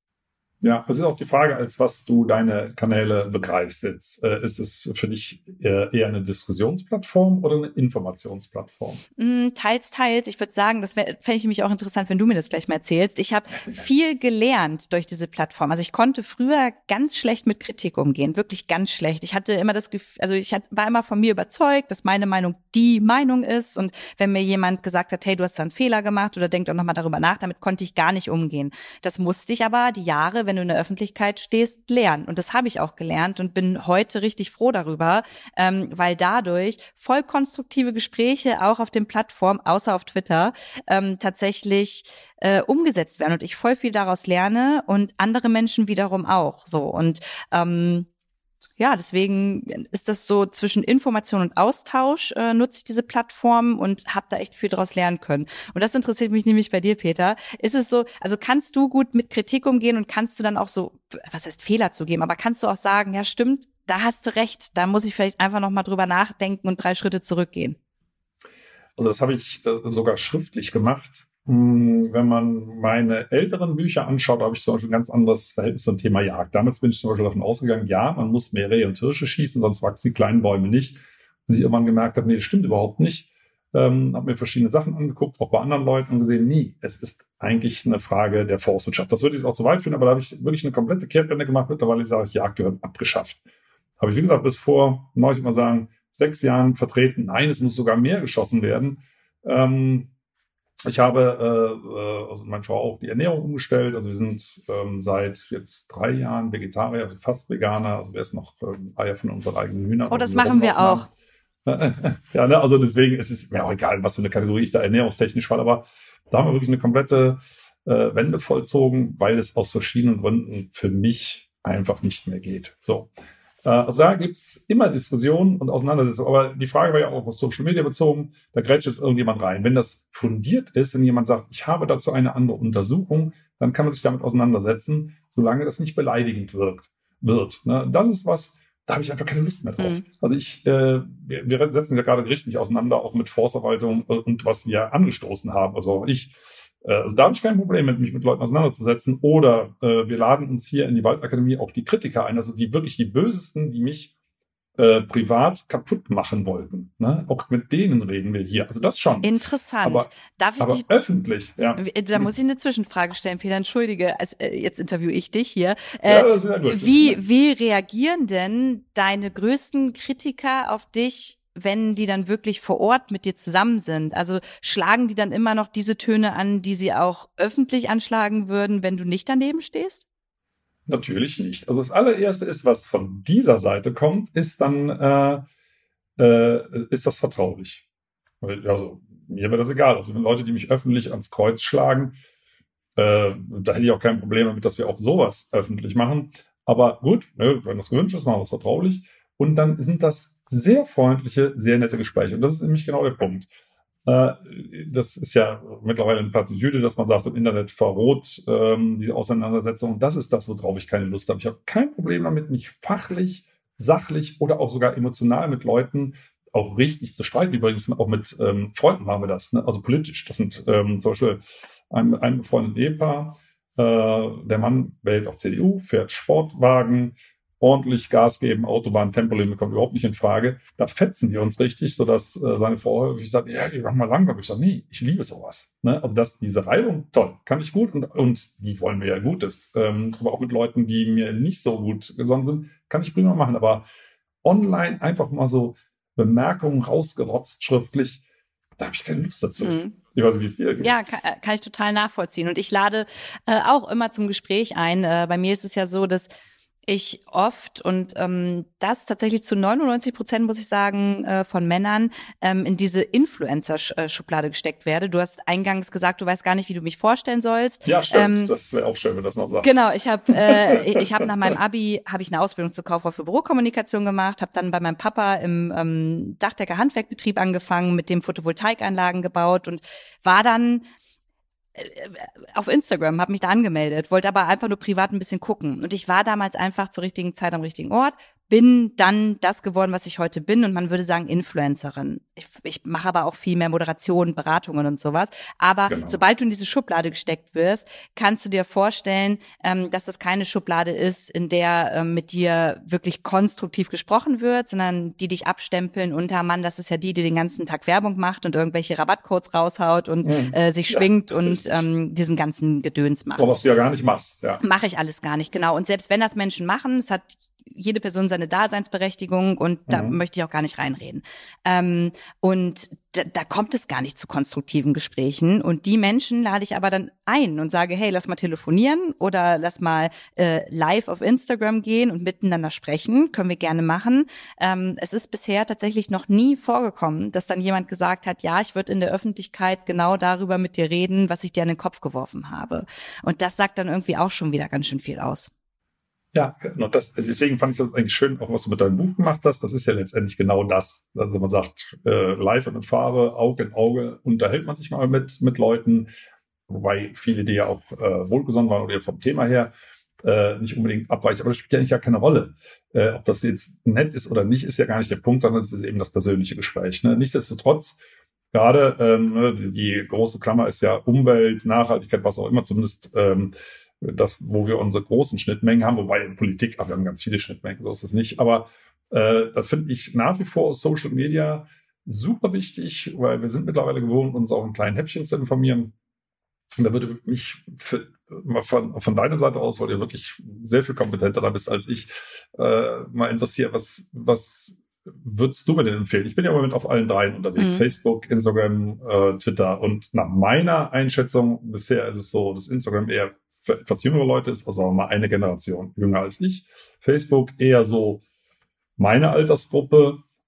Ja, das ist auch die Frage, als was du deine Kanäle begreifst jetzt. Äh, ist es für dich eher eine Diskussionsplattform oder eine Informationsplattform? Mm, teils, teils. Ich würde sagen, das fände ich nämlich auch interessant, wenn du mir das gleich mal erzählst. Ich habe viel gelernt durch diese Plattform. Also ich konnte früher ganz schlecht mit Kritik umgehen, wirklich ganz schlecht. Ich hatte immer das Gefühl, also ich hat, war immer von mir überzeugt, dass meine Meinung die Meinung ist. Und wenn mir jemand gesagt hat, hey, du hast da einen Fehler gemacht oder denk doch nochmal darüber nach, damit konnte ich gar nicht umgehen. Das musste ich aber die Jahre, wenn wenn du in der Öffentlichkeit stehst, lernen. Und das habe ich auch gelernt und bin heute richtig froh darüber, ähm, weil dadurch voll konstruktive Gespräche auch auf den Plattformen, außer auf Twitter, ähm, tatsächlich äh, umgesetzt werden und ich voll viel daraus lerne und andere Menschen wiederum auch. So und ähm, ja, deswegen ist das so zwischen Information und Austausch äh, nutze ich diese Plattform und habe da echt viel draus lernen können. Und das interessiert mich nämlich bei dir, Peter. Ist es so, also kannst du gut mit Kritik umgehen und kannst du dann auch so, was heißt Fehler zugeben, aber kannst du auch sagen, ja stimmt, da hast du recht, da muss ich vielleicht einfach nochmal drüber nachdenken und drei Schritte zurückgehen? Also das habe ich äh, sogar schriftlich gemacht. Wenn man meine älteren Bücher anschaut, habe ich zum Beispiel ein ganz anderes Verhältnis zum Thema Jagd. Damals bin ich zum Beispiel davon ausgegangen, ja, man muss mehr Rehe und Hirsche schießen, sonst wachsen die kleinen Bäume nicht. Bis ich irgendwann gemerkt habe, nee, das stimmt überhaupt nicht. Ähm, habe mir verschiedene Sachen angeguckt, auch bei anderen Leuten und gesehen, nee, es ist eigentlich eine Frage der Forstwirtschaft. Das würde ich jetzt auch zu weit führen, aber da habe ich wirklich eine komplette Kehrtwende gemacht. Mittlerweile sage ich, Jagd gehört abgeschafft. Habe ich, wie gesagt, bis vor, neulich mal sagen, sechs Jahren vertreten, nein, es muss sogar mehr geschossen werden. Ähm, Ich habe, äh, also meine Frau auch die Ernährung umgestellt. Also wir sind ähm, seit jetzt drei Jahren Vegetarier, also fast Veganer. Also wir essen noch ähm, Eier von unseren eigenen Hühnern. Oh, das machen wir auch. Ja, ne, also deswegen ist es mir auch egal, was für eine Kategorie ich da ernährungstechnisch falle, aber da haben wir wirklich eine komplette äh, Wende vollzogen, weil es aus verschiedenen Gründen für mich einfach nicht mehr geht. So. Äh, also da gibt's immer Diskussionen und Auseinandersetzungen, aber die Frage war ja auch auf Social Media bezogen, da grätscht jetzt irgendjemand rein. Wenn das fundiert ist, wenn jemand sagt, ich habe dazu eine andere Untersuchung, dann kann man sich damit auseinandersetzen, solange das nicht beleidigend wirkt, wird. Ne? Das ist was, da habe ich einfach keine Lust mehr drauf. Mhm. Also ich, äh, wir, wir setzen uns ja gerade gerichtlich auseinander, auch mit Forstverwaltung und was wir angestoßen haben. Also auch ich, äh, also da habe ich kein Problem mit, mich mit Leuten auseinanderzusetzen. Oder äh, wir laden uns hier in die Waldakademie auch die Kritiker ein, also die wirklich die Bösesten, die mich äh, privat kaputt machen wollten. Ne? Auch mit denen reden wir hier. Also das schon. Interessant. Aber, Darf ich aber dich, öffentlich, ja. Da muss ich eine Zwischenfrage stellen, Peter, entschuldige, also, äh, jetzt interviewe ich dich hier. Äh, ja, das ist ja gut. Wie, wie reagieren denn deine größten Kritiker auf dich, wenn die dann wirklich vor Ort mit dir zusammen sind? Also schlagen die dann immer noch diese Töne an, die sie auch öffentlich anschlagen würden, wenn du nicht daneben stehst? Natürlich nicht. Also das allererste ist, was von dieser Seite kommt, ist dann, äh, äh, ist das vertraulich. Also mir wäre das egal. Also wenn Leute, die mich öffentlich ans Kreuz schlagen, äh, da hätte ich auch kein Problem damit, dass wir auch sowas öffentlich machen. Aber gut, ne, wenn das gewünscht ist, machen wir es vertraulich. Und dann sind das sehr freundliche, sehr nette Gespräche. Und das ist nämlich genau der Punkt. Das ist ja mittlerweile eine Plattitüde, dass man sagt, im Internet verroht ähm, diese Auseinandersetzung. Das ist das, worauf ich keine Lust habe. Ich habe kein Problem damit, mich fachlich, sachlich oder auch sogar emotional mit Leuten auch richtig zu streiten. Übrigens auch mit ähm, Freunden machen wir das, ne? Also politisch. Das sind ähm, zum Beispiel ein, ein befreundetes Ehepaar. Äh, der Mann wählt auch C D U, fährt Sportwagen, ordentlich Gas geben, Autobahn, Tempolimit kommt überhaupt nicht in Frage. Da fetzen wir uns richtig, sodass äh, seine Frau häufig sagt, ja, mach mal langsam. Ich sage, nee, ich liebe sowas. Ne? Also das, diese Reibung, toll, kann ich gut und, und die wollen mir ja Gutes. Ähm, aber auch mit Leuten, die mir nicht so gut gesonnen sind, kann ich prima machen. Aber online einfach mal so Bemerkungen rausgerotzt, schriftlich, da habe ich keine Lust dazu. Mhm. Ich weiß nicht, wie es dir geht. Ja, kann, kann ich total nachvollziehen. Und ich lade äh, auch immer zum Gespräch ein. Äh, bei mir ist es ja so, dass ich oft und ähm, das tatsächlich zu neunundneunzig Prozent, muss ich sagen, äh, von Männern ähm, in diese Influencer-Schublade gesteckt werde. Du hast eingangs gesagt, du weißt gar nicht, wie du mich vorstellen sollst. Ja, stimmt. Ähm, das wäre auch schön, wenn du das noch sagst. Genau, ich habe äh, ich habe nach meinem Abi habe ich eine Ausbildung zur Kauffrau für Bürokommunikation gemacht, habe dann bei meinem Papa im ähm, Dachdecker-Handwerkbetrieb angefangen, mit dem Photovoltaikanlagen gebaut und war dann auf Instagram, habe mich da angemeldet, wollte aber einfach nur privat ein bisschen gucken. Und ich war damals einfach zur richtigen Zeit am richtigen Ort, bin dann das geworden, was ich heute bin. Und man würde sagen Influencerin. Ich, ich mache aber auch viel mehr Moderation, Beratungen und sowas. Aber genau. Sobald du in diese Schublade gesteckt wirst, kannst du dir vorstellen, ähm, dass das keine Schublade ist, in der ähm, mit dir wirklich konstruktiv gesprochen wird, sondern die dich abstempeln unter, Mann, das ist ja die, die den ganzen Tag Werbung macht und irgendwelche Rabattcodes raushaut und mhm. äh, sich schwingt ja, und ähm, diesen ganzen Gedöns macht. Aber was du ja gar nicht machst. Ja. Mache ich alles gar nicht, genau. Und selbst wenn das Menschen machen, es hat jede Person seine Daseinsberechtigung und da mhm. möchte ich auch gar nicht reinreden. Ähm, und da, da kommt es gar nicht zu konstruktiven Gesprächen. Und die Menschen lade ich aber dann ein und sage, hey, lass mal telefonieren oder lass mal äh, live auf Instagram gehen und miteinander sprechen. Können wir gerne machen. Ähm, es ist bisher tatsächlich noch nie vorgekommen, dass dann jemand gesagt hat, ja, ich würde in der Öffentlichkeit genau darüber mit dir reden, was ich dir an den Kopf geworfen habe. Und das sagt dann irgendwie auch schon wieder ganz schön viel aus. Ja, und das, deswegen fand ich das eigentlich schön, auch was du mit deinem Buch gemacht hast. Das ist ja letztendlich genau das. Also man sagt, äh, live und in Farbe, Auge in Auge, unterhält man sich mal mit, mit Leuten, wobei viele, die ja auch äh, wohlgesonnen waren oder vom Thema her äh, nicht unbedingt abweichen. Aber das spielt ja eigentlich gar keine Rolle. Äh, ob das jetzt nett ist oder nicht, ist ja gar nicht der Punkt, sondern es ist eben das persönliche Gespräch. Ne? Nichtsdestotrotz, gerade ähm, die, die große Klammer ist ja Umwelt, Nachhaltigkeit, was auch immer, zumindest ähm, das, wo wir unsere großen Schnittmengen haben, wobei in Politik, ach, wir haben ganz viele Schnittmengen, so ist es nicht, aber äh, da finde ich nach wie vor Social Media super wichtig, weil wir sind mittlerweile gewohnt, uns auch in kleinen Häppchen zu informieren. Und da würde mich für, von, von deiner Seite aus, weil du wirklich sehr viel kompetenter bist als ich, äh, mal interessieren, was, was würdest du mir denn empfehlen? Ich bin ja im Moment auf allen dreien unterwegs. Mhm. Facebook, Instagram, äh, Twitter. Und nach meiner Einschätzung bisher ist es so, dass Instagram eher für etwas jüngere Leute ist, also mal eine Generation jünger als ich. Facebook eher so meine Altersgruppe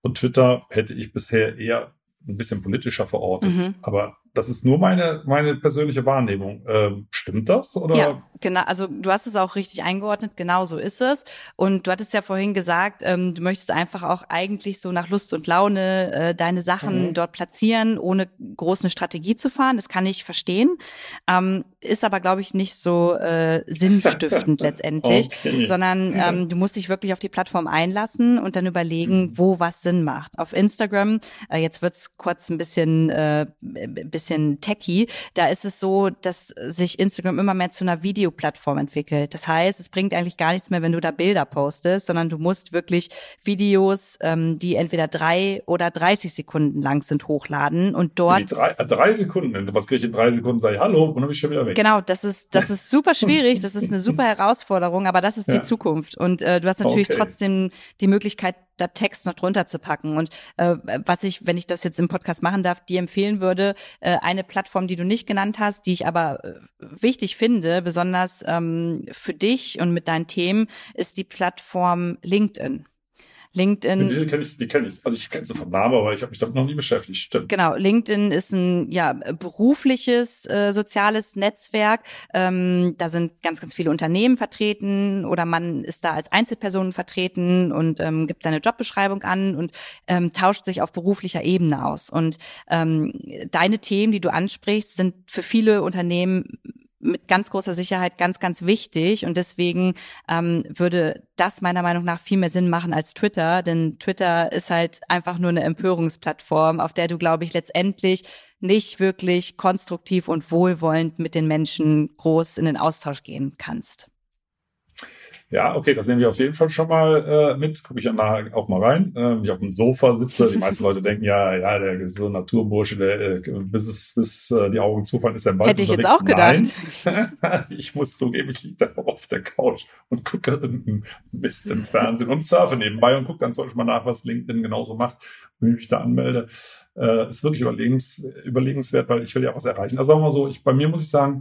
Und Twitter hätte ich bisher eher ein bisschen politischer verortet. Mhm. Aber das ist nur meine meine persönliche Wahrnehmung. Ähm, stimmt das? Oder? Ja, genau. Also du hast es auch richtig eingeordnet. Genau so ist es. Und du hattest ja vorhin gesagt, ähm, du möchtest einfach auch eigentlich so nach Lust und Laune äh, deine Sachen mhm. dort platzieren, ohne große Strategie zu fahren. Das kann ich verstehen. Ähm, ist aber, glaube ich, nicht so äh, sinnstiftend letztendlich, okay. sondern ähm, du musst dich wirklich auf die Plattform einlassen und dann überlegen, mhm. wo was Sinn macht. Auf Instagram, äh, jetzt wird's kurz ein bisschen äh, bisschen techy, da ist es so, dass sich Instagram immer mehr zu einer Videoplattform entwickelt. Das heißt, es bringt eigentlich gar nichts mehr, wenn du da Bilder postest, sondern du musst wirklich Videos, ähm, die entweder drei oder dreißig Sekunden lang sind, hochladen und dort... Drei, drei Sekunden, was kriege ich in drei Sekunden? Sage ich Hallo und dann bin ich schon wieder weg. Genau, das ist das ist super schwierig, das ist eine super Herausforderung, aber das ist ja. die Zukunft. Und äh, du hast natürlich okay. trotzdem die Möglichkeit, da Text noch drunter zu packen. Und äh, was ich, wenn ich das jetzt im Podcast machen darf, dir empfehlen würde, äh, eine Plattform, die du nicht genannt hast, die ich aber äh, wichtig finde, besonders ähm, für dich und mit deinen Themen, ist die Plattform LinkedIn. LinkedIn. Die kenne ich, die kenne ich. Also ich kenne sie vom Namen, aber ich habe mich damit noch nie beschäftigt. Stimmt. Genau, LinkedIn ist ein ja berufliches äh, soziales Netzwerk. Ähm, da sind ganz, ganz viele Unternehmen vertreten oder man ist da als Einzelperson vertreten und ähm, gibt seine Jobbeschreibung an und ähm, tauscht sich auf beruflicher Ebene aus. Und ähm, deine Themen, die du ansprichst, sind für viele Unternehmen mit ganz großer Sicherheit ganz, ganz wichtig und deswegen ähm, würde das meiner Meinung nach viel mehr Sinn machen als Twitter, denn Twitter ist halt einfach nur eine Empörungsplattform, auf der du, glaube ich, letztendlich nicht wirklich konstruktiv und wohlwollend mit den Menschen groß in den Austausch gehen kannst. Ja, okay, das nehmen wir auf jeden Fall schon mal äh, mit. Gucke ich ja nachher auch mal rein. Äh, wenn ich auf dem Sofa sitze, die meisten Leute denken, ja, ja, der ist so ein Naturbursche, der, äh, bis es, bis äh, die Augen zufallen, ist er im Wald. Hätte ich jetzt auch gedacht. Nein. Ich muss zugeben, ich liege da auf der Couch und gucke irgendeinen Mist im Fernsehen und surfe nebenbei und gucke dann zum Beispiel mal nach, was LinkedIn genauso macht, wenn ich mich da anmelde. Äh, ist wirklich überlegens, überlegenswert, weil ich will ja was erreichen. Also sagen wir mal so, ich, bei mir muss ich sagen,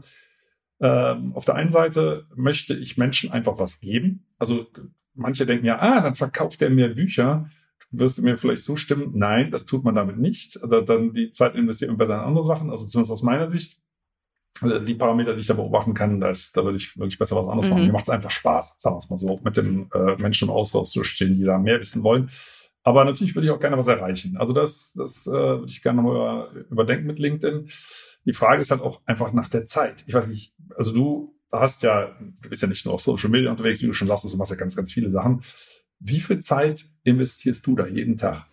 Ähm, auf der einen Seite möchte ich Menschen einfach was geben. Also manche denken ja, ah, dann verkauft er mir Bücher. Wirst du mir vielleicht zustimmen? Nein, das tut man damit nicht. Also dann die Zeit investiert man besser in andere Sachen, also zumindest aus meiner Sicht. Also die Parameter, die ich da beobachten kann, da, ist, da würde ich wirklich besser was anderes mhm. machen. Mir macht es einfach Spaß, sagen wir es mal so, mit den äh, Menschen im Austausch zu stehen, die da mehr wissen wollen. Aber natürlich würde ich auch gerne was erreichen. Also das, das äh, würde ich gerne mal überdenken mit LinkedIn. Die Frage ist halt auch einfach nach der Zeit. Ich weiß nicht, also du hast ja, du bist ja nicht nur auf Social Media unterwegs, wie du schon sagst, du machst ja ganz, ganz viele Sachen. Wie viel Zeit investierst du da jeden Tag?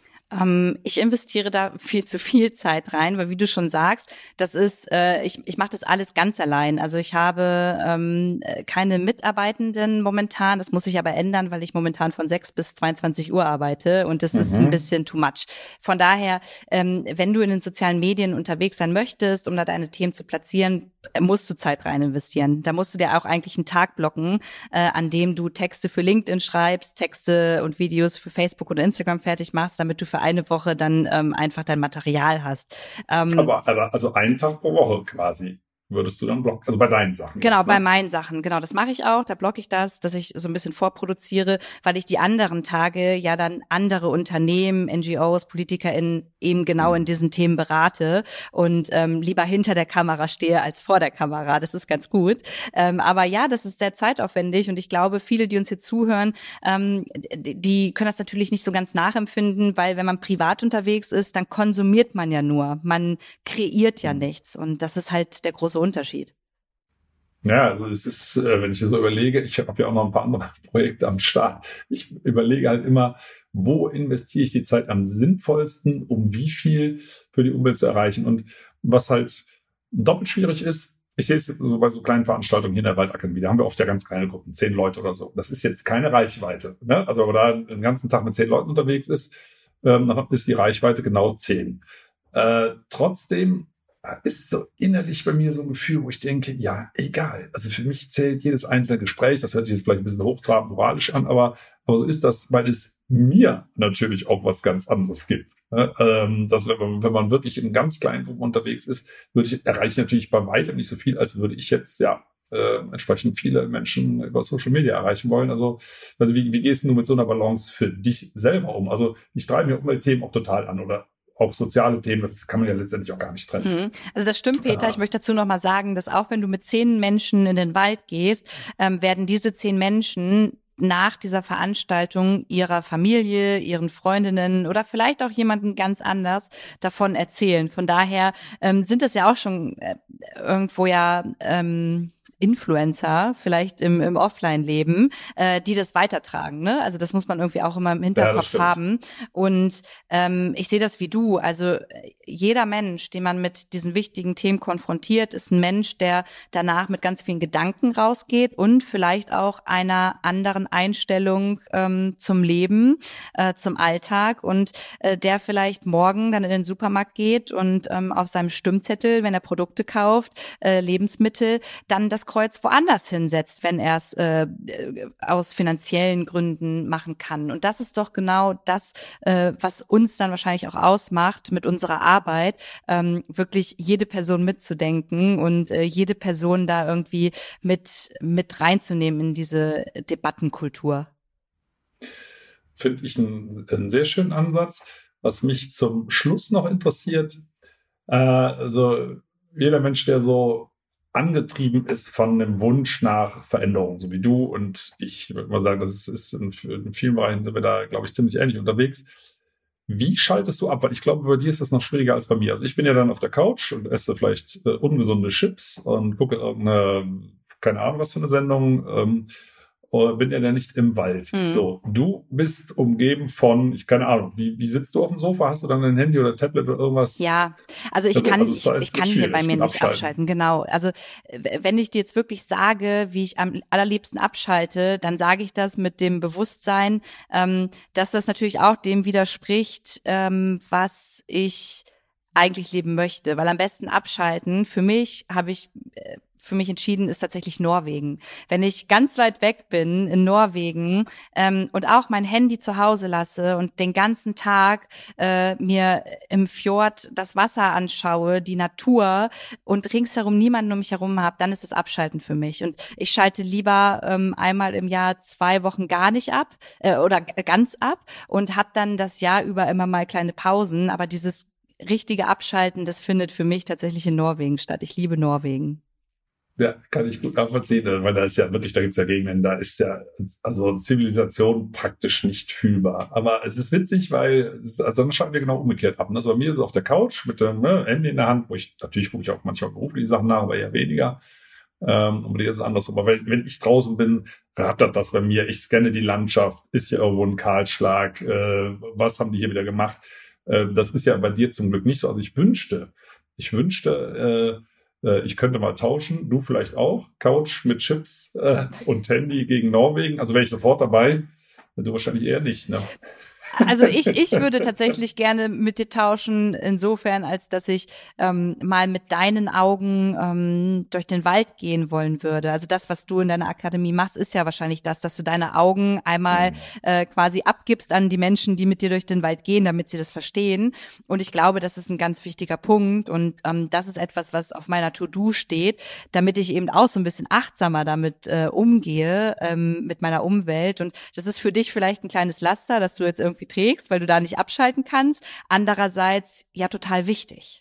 Ähm, ich investiere da viel zu viel Zeit rein, weil wie du schon sagst, das ist, äh, ich, ich mache das alles ganz allein. Also ich habe ähm, keine Mitarbeitenden momentan. Das muss sich aber ändern, weil ich momentan von sechs bis zweiundzwanzig Uhr arbeite und das mhm. ist ein bisschen too much. Von daher, ähm, wenn du in den sozialen Medien unterwegs sein möchtest, um da deine Themen zu platzieren, musst du Zeit rein investieren. Da musst du dir auch eigentlich einen Tag blocken, äh, an dem du Texte für LinkedIn schreibst, Texte und Videos für Facebook oder Instagram fertig machst, damit du für eine Woche dann ähm, einfach dein Material hast. Ähm, aber, aber also einen Tag pro Woche quasi würdest du dann blocken, also bei deinen Sachen. Genau, jetzt, ne? bei meinen Sachen, genau, das mache ich auch, da blocke ich das, dass ich so ein bisschen vorproduziere, weil ich die anderen Tage ja dann andere Unternehmen, N G Os, PolitikerInnen eben genau in diesen Themen berate und ähm, lieber hinter der Kamera stehe als vor der Kamera, das ist ganz gut. Ähm, aber ja, das ist sehr zeitaufwendig und ich glaube, viele, die uns hier zuhören, ähm, die, die können das natürlich nicht so ganz nachempfinden, weil wenn man privat unterwegs ist, dann konsumiert man ja nur, man kreiert ja nichts und das ist halt der große Unterschied. Ja, also es ist, wenn ich das so überlege, ich habe ja auch noch ein paar andere Projekte am Start. Ich überlege halt immer, wo investiere ich die Zeit am sinnvollsten, um wie viel für die Umwelt zu erreichen. Und was halt doppelt schwierig ist, ich sehe es so bei so kleinen Veranstaltungen hier in der Waldakademie, da haben wir oft ja ganz kleine Gruppen, zehn Leute oder so. Das ist jetzt keine Reichweite, ne? Also wenn man da den ganzen Tag mit zehn Leuten unterwegs ist, ähm, dann ist die Reichweite genau zehn. Äh, trotzdem ist so innerlich bei mir so ein Gefühl, wo ich denke, ja, egal. Also für mich zählt jedes einzelne Gespräch. Das hört sich jetzt vielleicht ein bisschen hochtrabend moralisch an, aber, aber so ist das, weil es mir natürlich auch was ganz anderes gibt. Ähm, dass wenn man, wenn man wirklich in ganz kleinen Gruppen unterwegs ist, würde ich, erreiche ich natürlich bei weitem nicht so viel, als würde ich jetzt, ja, äh, entsprechend viele Menschen über Social Media erreichen wollen. Also, also wie, wie gehst du mit so einer Balance für dich selber um? Also ich treibe mir Umweltthemen auch total an oder auch soziale Themen, das kann man ja letztendlich auch gar nicht trennen. Also das stimmt, Peter. Ja. Ich möchte dazu noch mal sagen, dass auch wenn du mit zehn Menschen in den Wald gehst, ähm, werden diese zehn Menschen nach dieser Veranstaltung ihrer Familie, ihren Freundinnen oder vielleicht auch jemanden ganz anders davon erzählen. Von daher ähm, sind es ja auch schon äh, irgendwo ja ähm, Influencer, vielleicht im, im Offline-Leben, äh, die das weitertragen. Ne? Also das muss man irgendwie auch immer im Hinterkopf ja, haben. Und ähm, ich sehe das wie du. Also jeder Mensch, den man mit diesen wichtigen Themen konfrontiert, ist ein Mensch, der danach mit ganz vielen Gedanken rausgeht und vielleicht auch einer anderen Einstellung ähm, zum Leben, äh, zum Alltag und äh, der vielleicht morgen dann in den Supermarkt geht und ähm, auf seinem Stimmzettel, wenn er Produkte kauft, äh, Lebensmittel, dann das Kreuz woanders hinsetzt, wenn er es äh, aus finanziellen Gründen machen kann. Und das ist doch genau das, äh, was uns dann wahrscheinlich auch ausmacht mit unserer Arbeit, ähm, wirklich jede Person mitzudenken und äh, jede Person da irgendwie mit mit reinzunehmen in diese Debattenkultur. Finde ich einen, einen sehr schönen Ansatz. Was mich zum Schluss noch interessiert, äh, also jeder Mensch, der so angetrieben ist von einem Wunsch nach Veränderung, so wie du und ich, würde mal sagen, das ist, ist in, in vielen Bereichen sind wir da, glaube ich, ziemlich ähnlich unterwegs. Wie schaltest du ab? Weil ich glaube, bei dir ist das noch schwieriger als bei mir. Also ich bin ja dann auf der Couch und esse vielleicht äh, ungesunde Chips und gucke irgendeine, keine Ahnung was für eine Sendung, ähm, bin ja dann nicht im Wald. Mhm. So, du bist umgeben von, ich keine Ahnung, wie, wie sitzt du auf dem Sofa? Hast du dann ein Handy oder Tablet oder irgendwas? Ja, also ich also, kann, also das heißt, ich, ich kann hier bei mir nicht abschalten. abschalten, genau. Also wenn ich dir jetzt wirklich sage, wie ich am allerliebsten abschalte, dann sage ich das mit dem Bewusstsein, ähm, dass das natürlich auch dem widerspricht, ähm, was ich eigentlich leben möchte. Weil am besten abschalten, für mich habe ich äh, für mich entschieden, ist tatsächlich Norwegen. Wenn ich ganz weit weg bin in Norwegen ähm, und auch mein Handy zu Hause lasse und den ganzen Tag äh, mir im Fjord das Wasser anschaue, die Natur und ringsherum niemanden um mich herum habe, dann ist es Abschalten für mich. Und ich schalte lieber ähm, einmal im Jahr zwei Wochen gar nicht ab äh, oder ganz ab und habe dann das Jahr über immer mal kleine Pausen. Aber dieses richtige Abschalten, das findet für mich tatsächlich in Norwegen statt. Ich liebe Norwegen. Ja, kann ich gut nachvollziehen, weil da ist ja wirklich, da gibt's ja Gegenden, da ist ja also Zivilisation praktisch nicht fühlbar. Aber es ist witzig, weil es, also dann schalten wir genau umgekehrt ab. Also bei mir ist es auf der Couch mit dem ne, Handy in der Hand, wo ich, natürlich gucke ich auch manchmal berufliche Sachen nach, aber eher weniger. Ähm, und bei dir ist es anders. Aber wenn, wenn ich draußen bin, rattert das bei mir. Ich scanne die Landschaft, ist hier irgendwo ein Kahlschlag, äh, was haben die hier wieder gemacht? Äh, das ist ja bei dir zum Glück nicht so. Also ich wünschte, ich wünschte, äh, ich könnte mal tauschen, du vielleicht auch. Couch mit Chips äh, und Handy gegen Norwegen. Also wäre ich sofort dabei. Du wahrscheinlich eher nicht, ne? Also ich ich würde tatsächlich gerne mit dir tauschen, insofern, als dass ich ähm, mal mit deinen Augen ähm, durch den Wald gehen wollen würde. Also das, was du in deiner Akademie machst, ist ja wahrscheinlich das, dass du deine Augen einmal mhm. äh, quasi abgibst an die Menschen, die mit dir durch den Wald gehen, damit sie das verstehen. Und ich glaube, das ist ein ganz wichtiger Punkt. Und ähm, das ist etwas, was auf meiner To-Do steht, damit ich eben auch so ein bisschen achtsamer damit äh, umgehe, ähm, mit meiner Umwelt. Und das ist für dich vielleicht ein kleines Laster, dass du jetzt irgendwie trägst, weil du da nicht abschalten kannst. Andererseits ja total wichtig.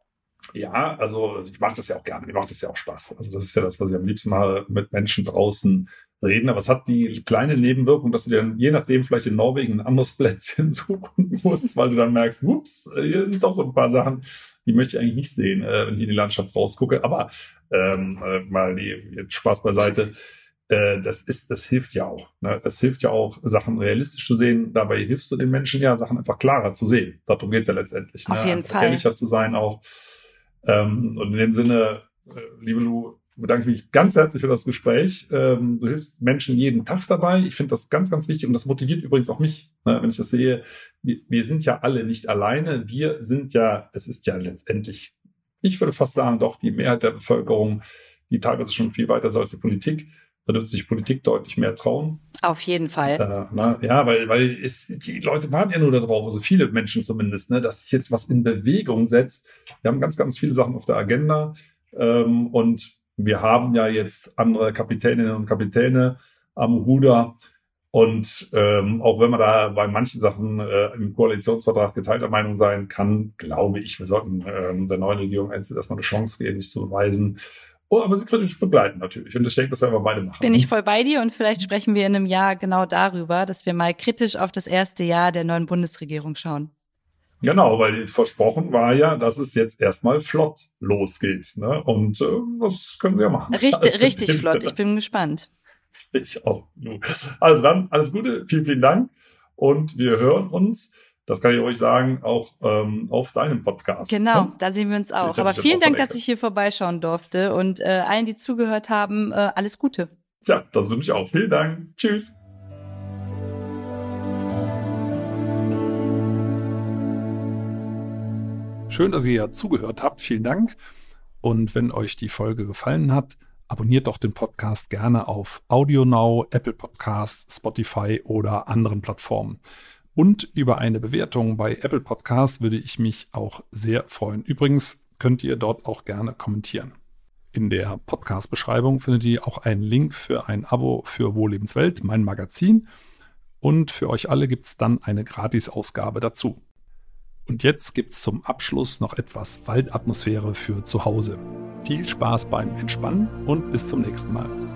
Ja, also ich mache das ja auch gerne. Mir macht das ja auch Spaß. Also das ist ja das, was ich am liebsten mache, mit Menschen draußen reden. Aber es hat die kleine Nebenwirkung, dass du dir dann je nachdem vielleicht in Norwegen ein anderes Plätzchen suchen musst, weil du dann merkst, ups, hier sind doch so ein paar Sachen, die möchte ich eigentlich nicht sehen, äh, wenn ich in die Landschaft rausgucke. Aber ähm, äh, mal die jetzt Spaß beiseite. Das ist, das hilft ja auch. Ne? Es hilft ja auch, Sachen realistisch zu sehen. Dabei hilfst du den Menschen ja, Sachen einfach klarer zu sehen. Darum geht's ja letztendlich. Auf ne? jeden Fall. Ehrlicher zu sein auch. Ähm, und in dem Sinne, äh, liebe Lu, bedanke ich mich ganz herzlich für das Gespräch. Ähm, du hilfst Menschen jeden Tag dabei. Ich finde das ganz, ganz wichtig und das motiviert übrigens auch mich, ne? Wenn ich das sehe. Wir, wir sind ja alle nicht alleine. Wir sind ja, es ist ja letztendlich, ich würde fast sagen, doch die Mehrheit der Bevölkerung, die teilweise schon viel weiter ist als die Politik. Da dürfte sich Politik deutlich mehr trauen. Auf jeden Fall. Äh, na, ja, weil, weil es, die Leute warten ja nur darauf, also viele Menschen zumindest, ne, dass sich jetzt was in Bewegung setzt. Wir haben ganz, ganz viele Sachen auf der Agenda. Ähm, und wir haben ja jetzt andere Kapitäninnen und Kapitäne am Ruder. Und ähm, auch wenn man da bei manchen Sachen äh, im Koalitionsvertrag geteilter Meinung sein kann, glaube ich, wir sollten ähm, der neuen Regierung erstmal eine Chance geben, sich zu beweisen. Oh, aber sie kritisch begleiten natürlich. Und ich denke, das werden wir beide machen. Bin ich voll bei dir und vielleicht sprechen wir in einem Jahr genau darüber, dass wir mal kritisch auf das erste Jahr der neuen Bundesregierung schauen. Genau, weil versprochen war ja, dass es jetzt erstmal flott losgeht. Ne? Und äh, das können sie ja machen. Richtig, also, richtig flott. Ich bin gespannt. Ich auch. Also dann, alles Gute, vielen, vielen Dank. Und wir hören uns, das kann ich euch sagen, auch ähm, auf deinem Podcast. Genau, ne? Da sehen wir uns auch. Aber vielen Dank, dass ich hier vorbeischauen durfte. Und äh, allen, die zugehört haben, äh, alles Gute. Ja, das wünsche ich auch. Vielen Dank. Tschüss. Schön, dass ihr zugehört habt. Vielen Dank. Und wenn euch die Folge gefallen hat, abonniert doch den Podcast gerne auf AudioNow, Apple Podcasts, Spotify oder anderen Plattformen. Und über eine Bewertung bei Apple Podcasts würde ich mich auch sehr freuen. Übrigens könnt ihr dort auch gerne kommentieren. In der Podcast-Beschreibung findet ihr auch einen Link für ein Abo für Wohllebenswelt, mein Magazin. Und für euch alle gibt es dann eine Gratis-Ausgabe dazu. Und jetzt gibt es zum Abschluss noch etwas Waldatmosphäre für zu Hause. Viel Spaß beim Entspannen und bis zum nächsten Mal.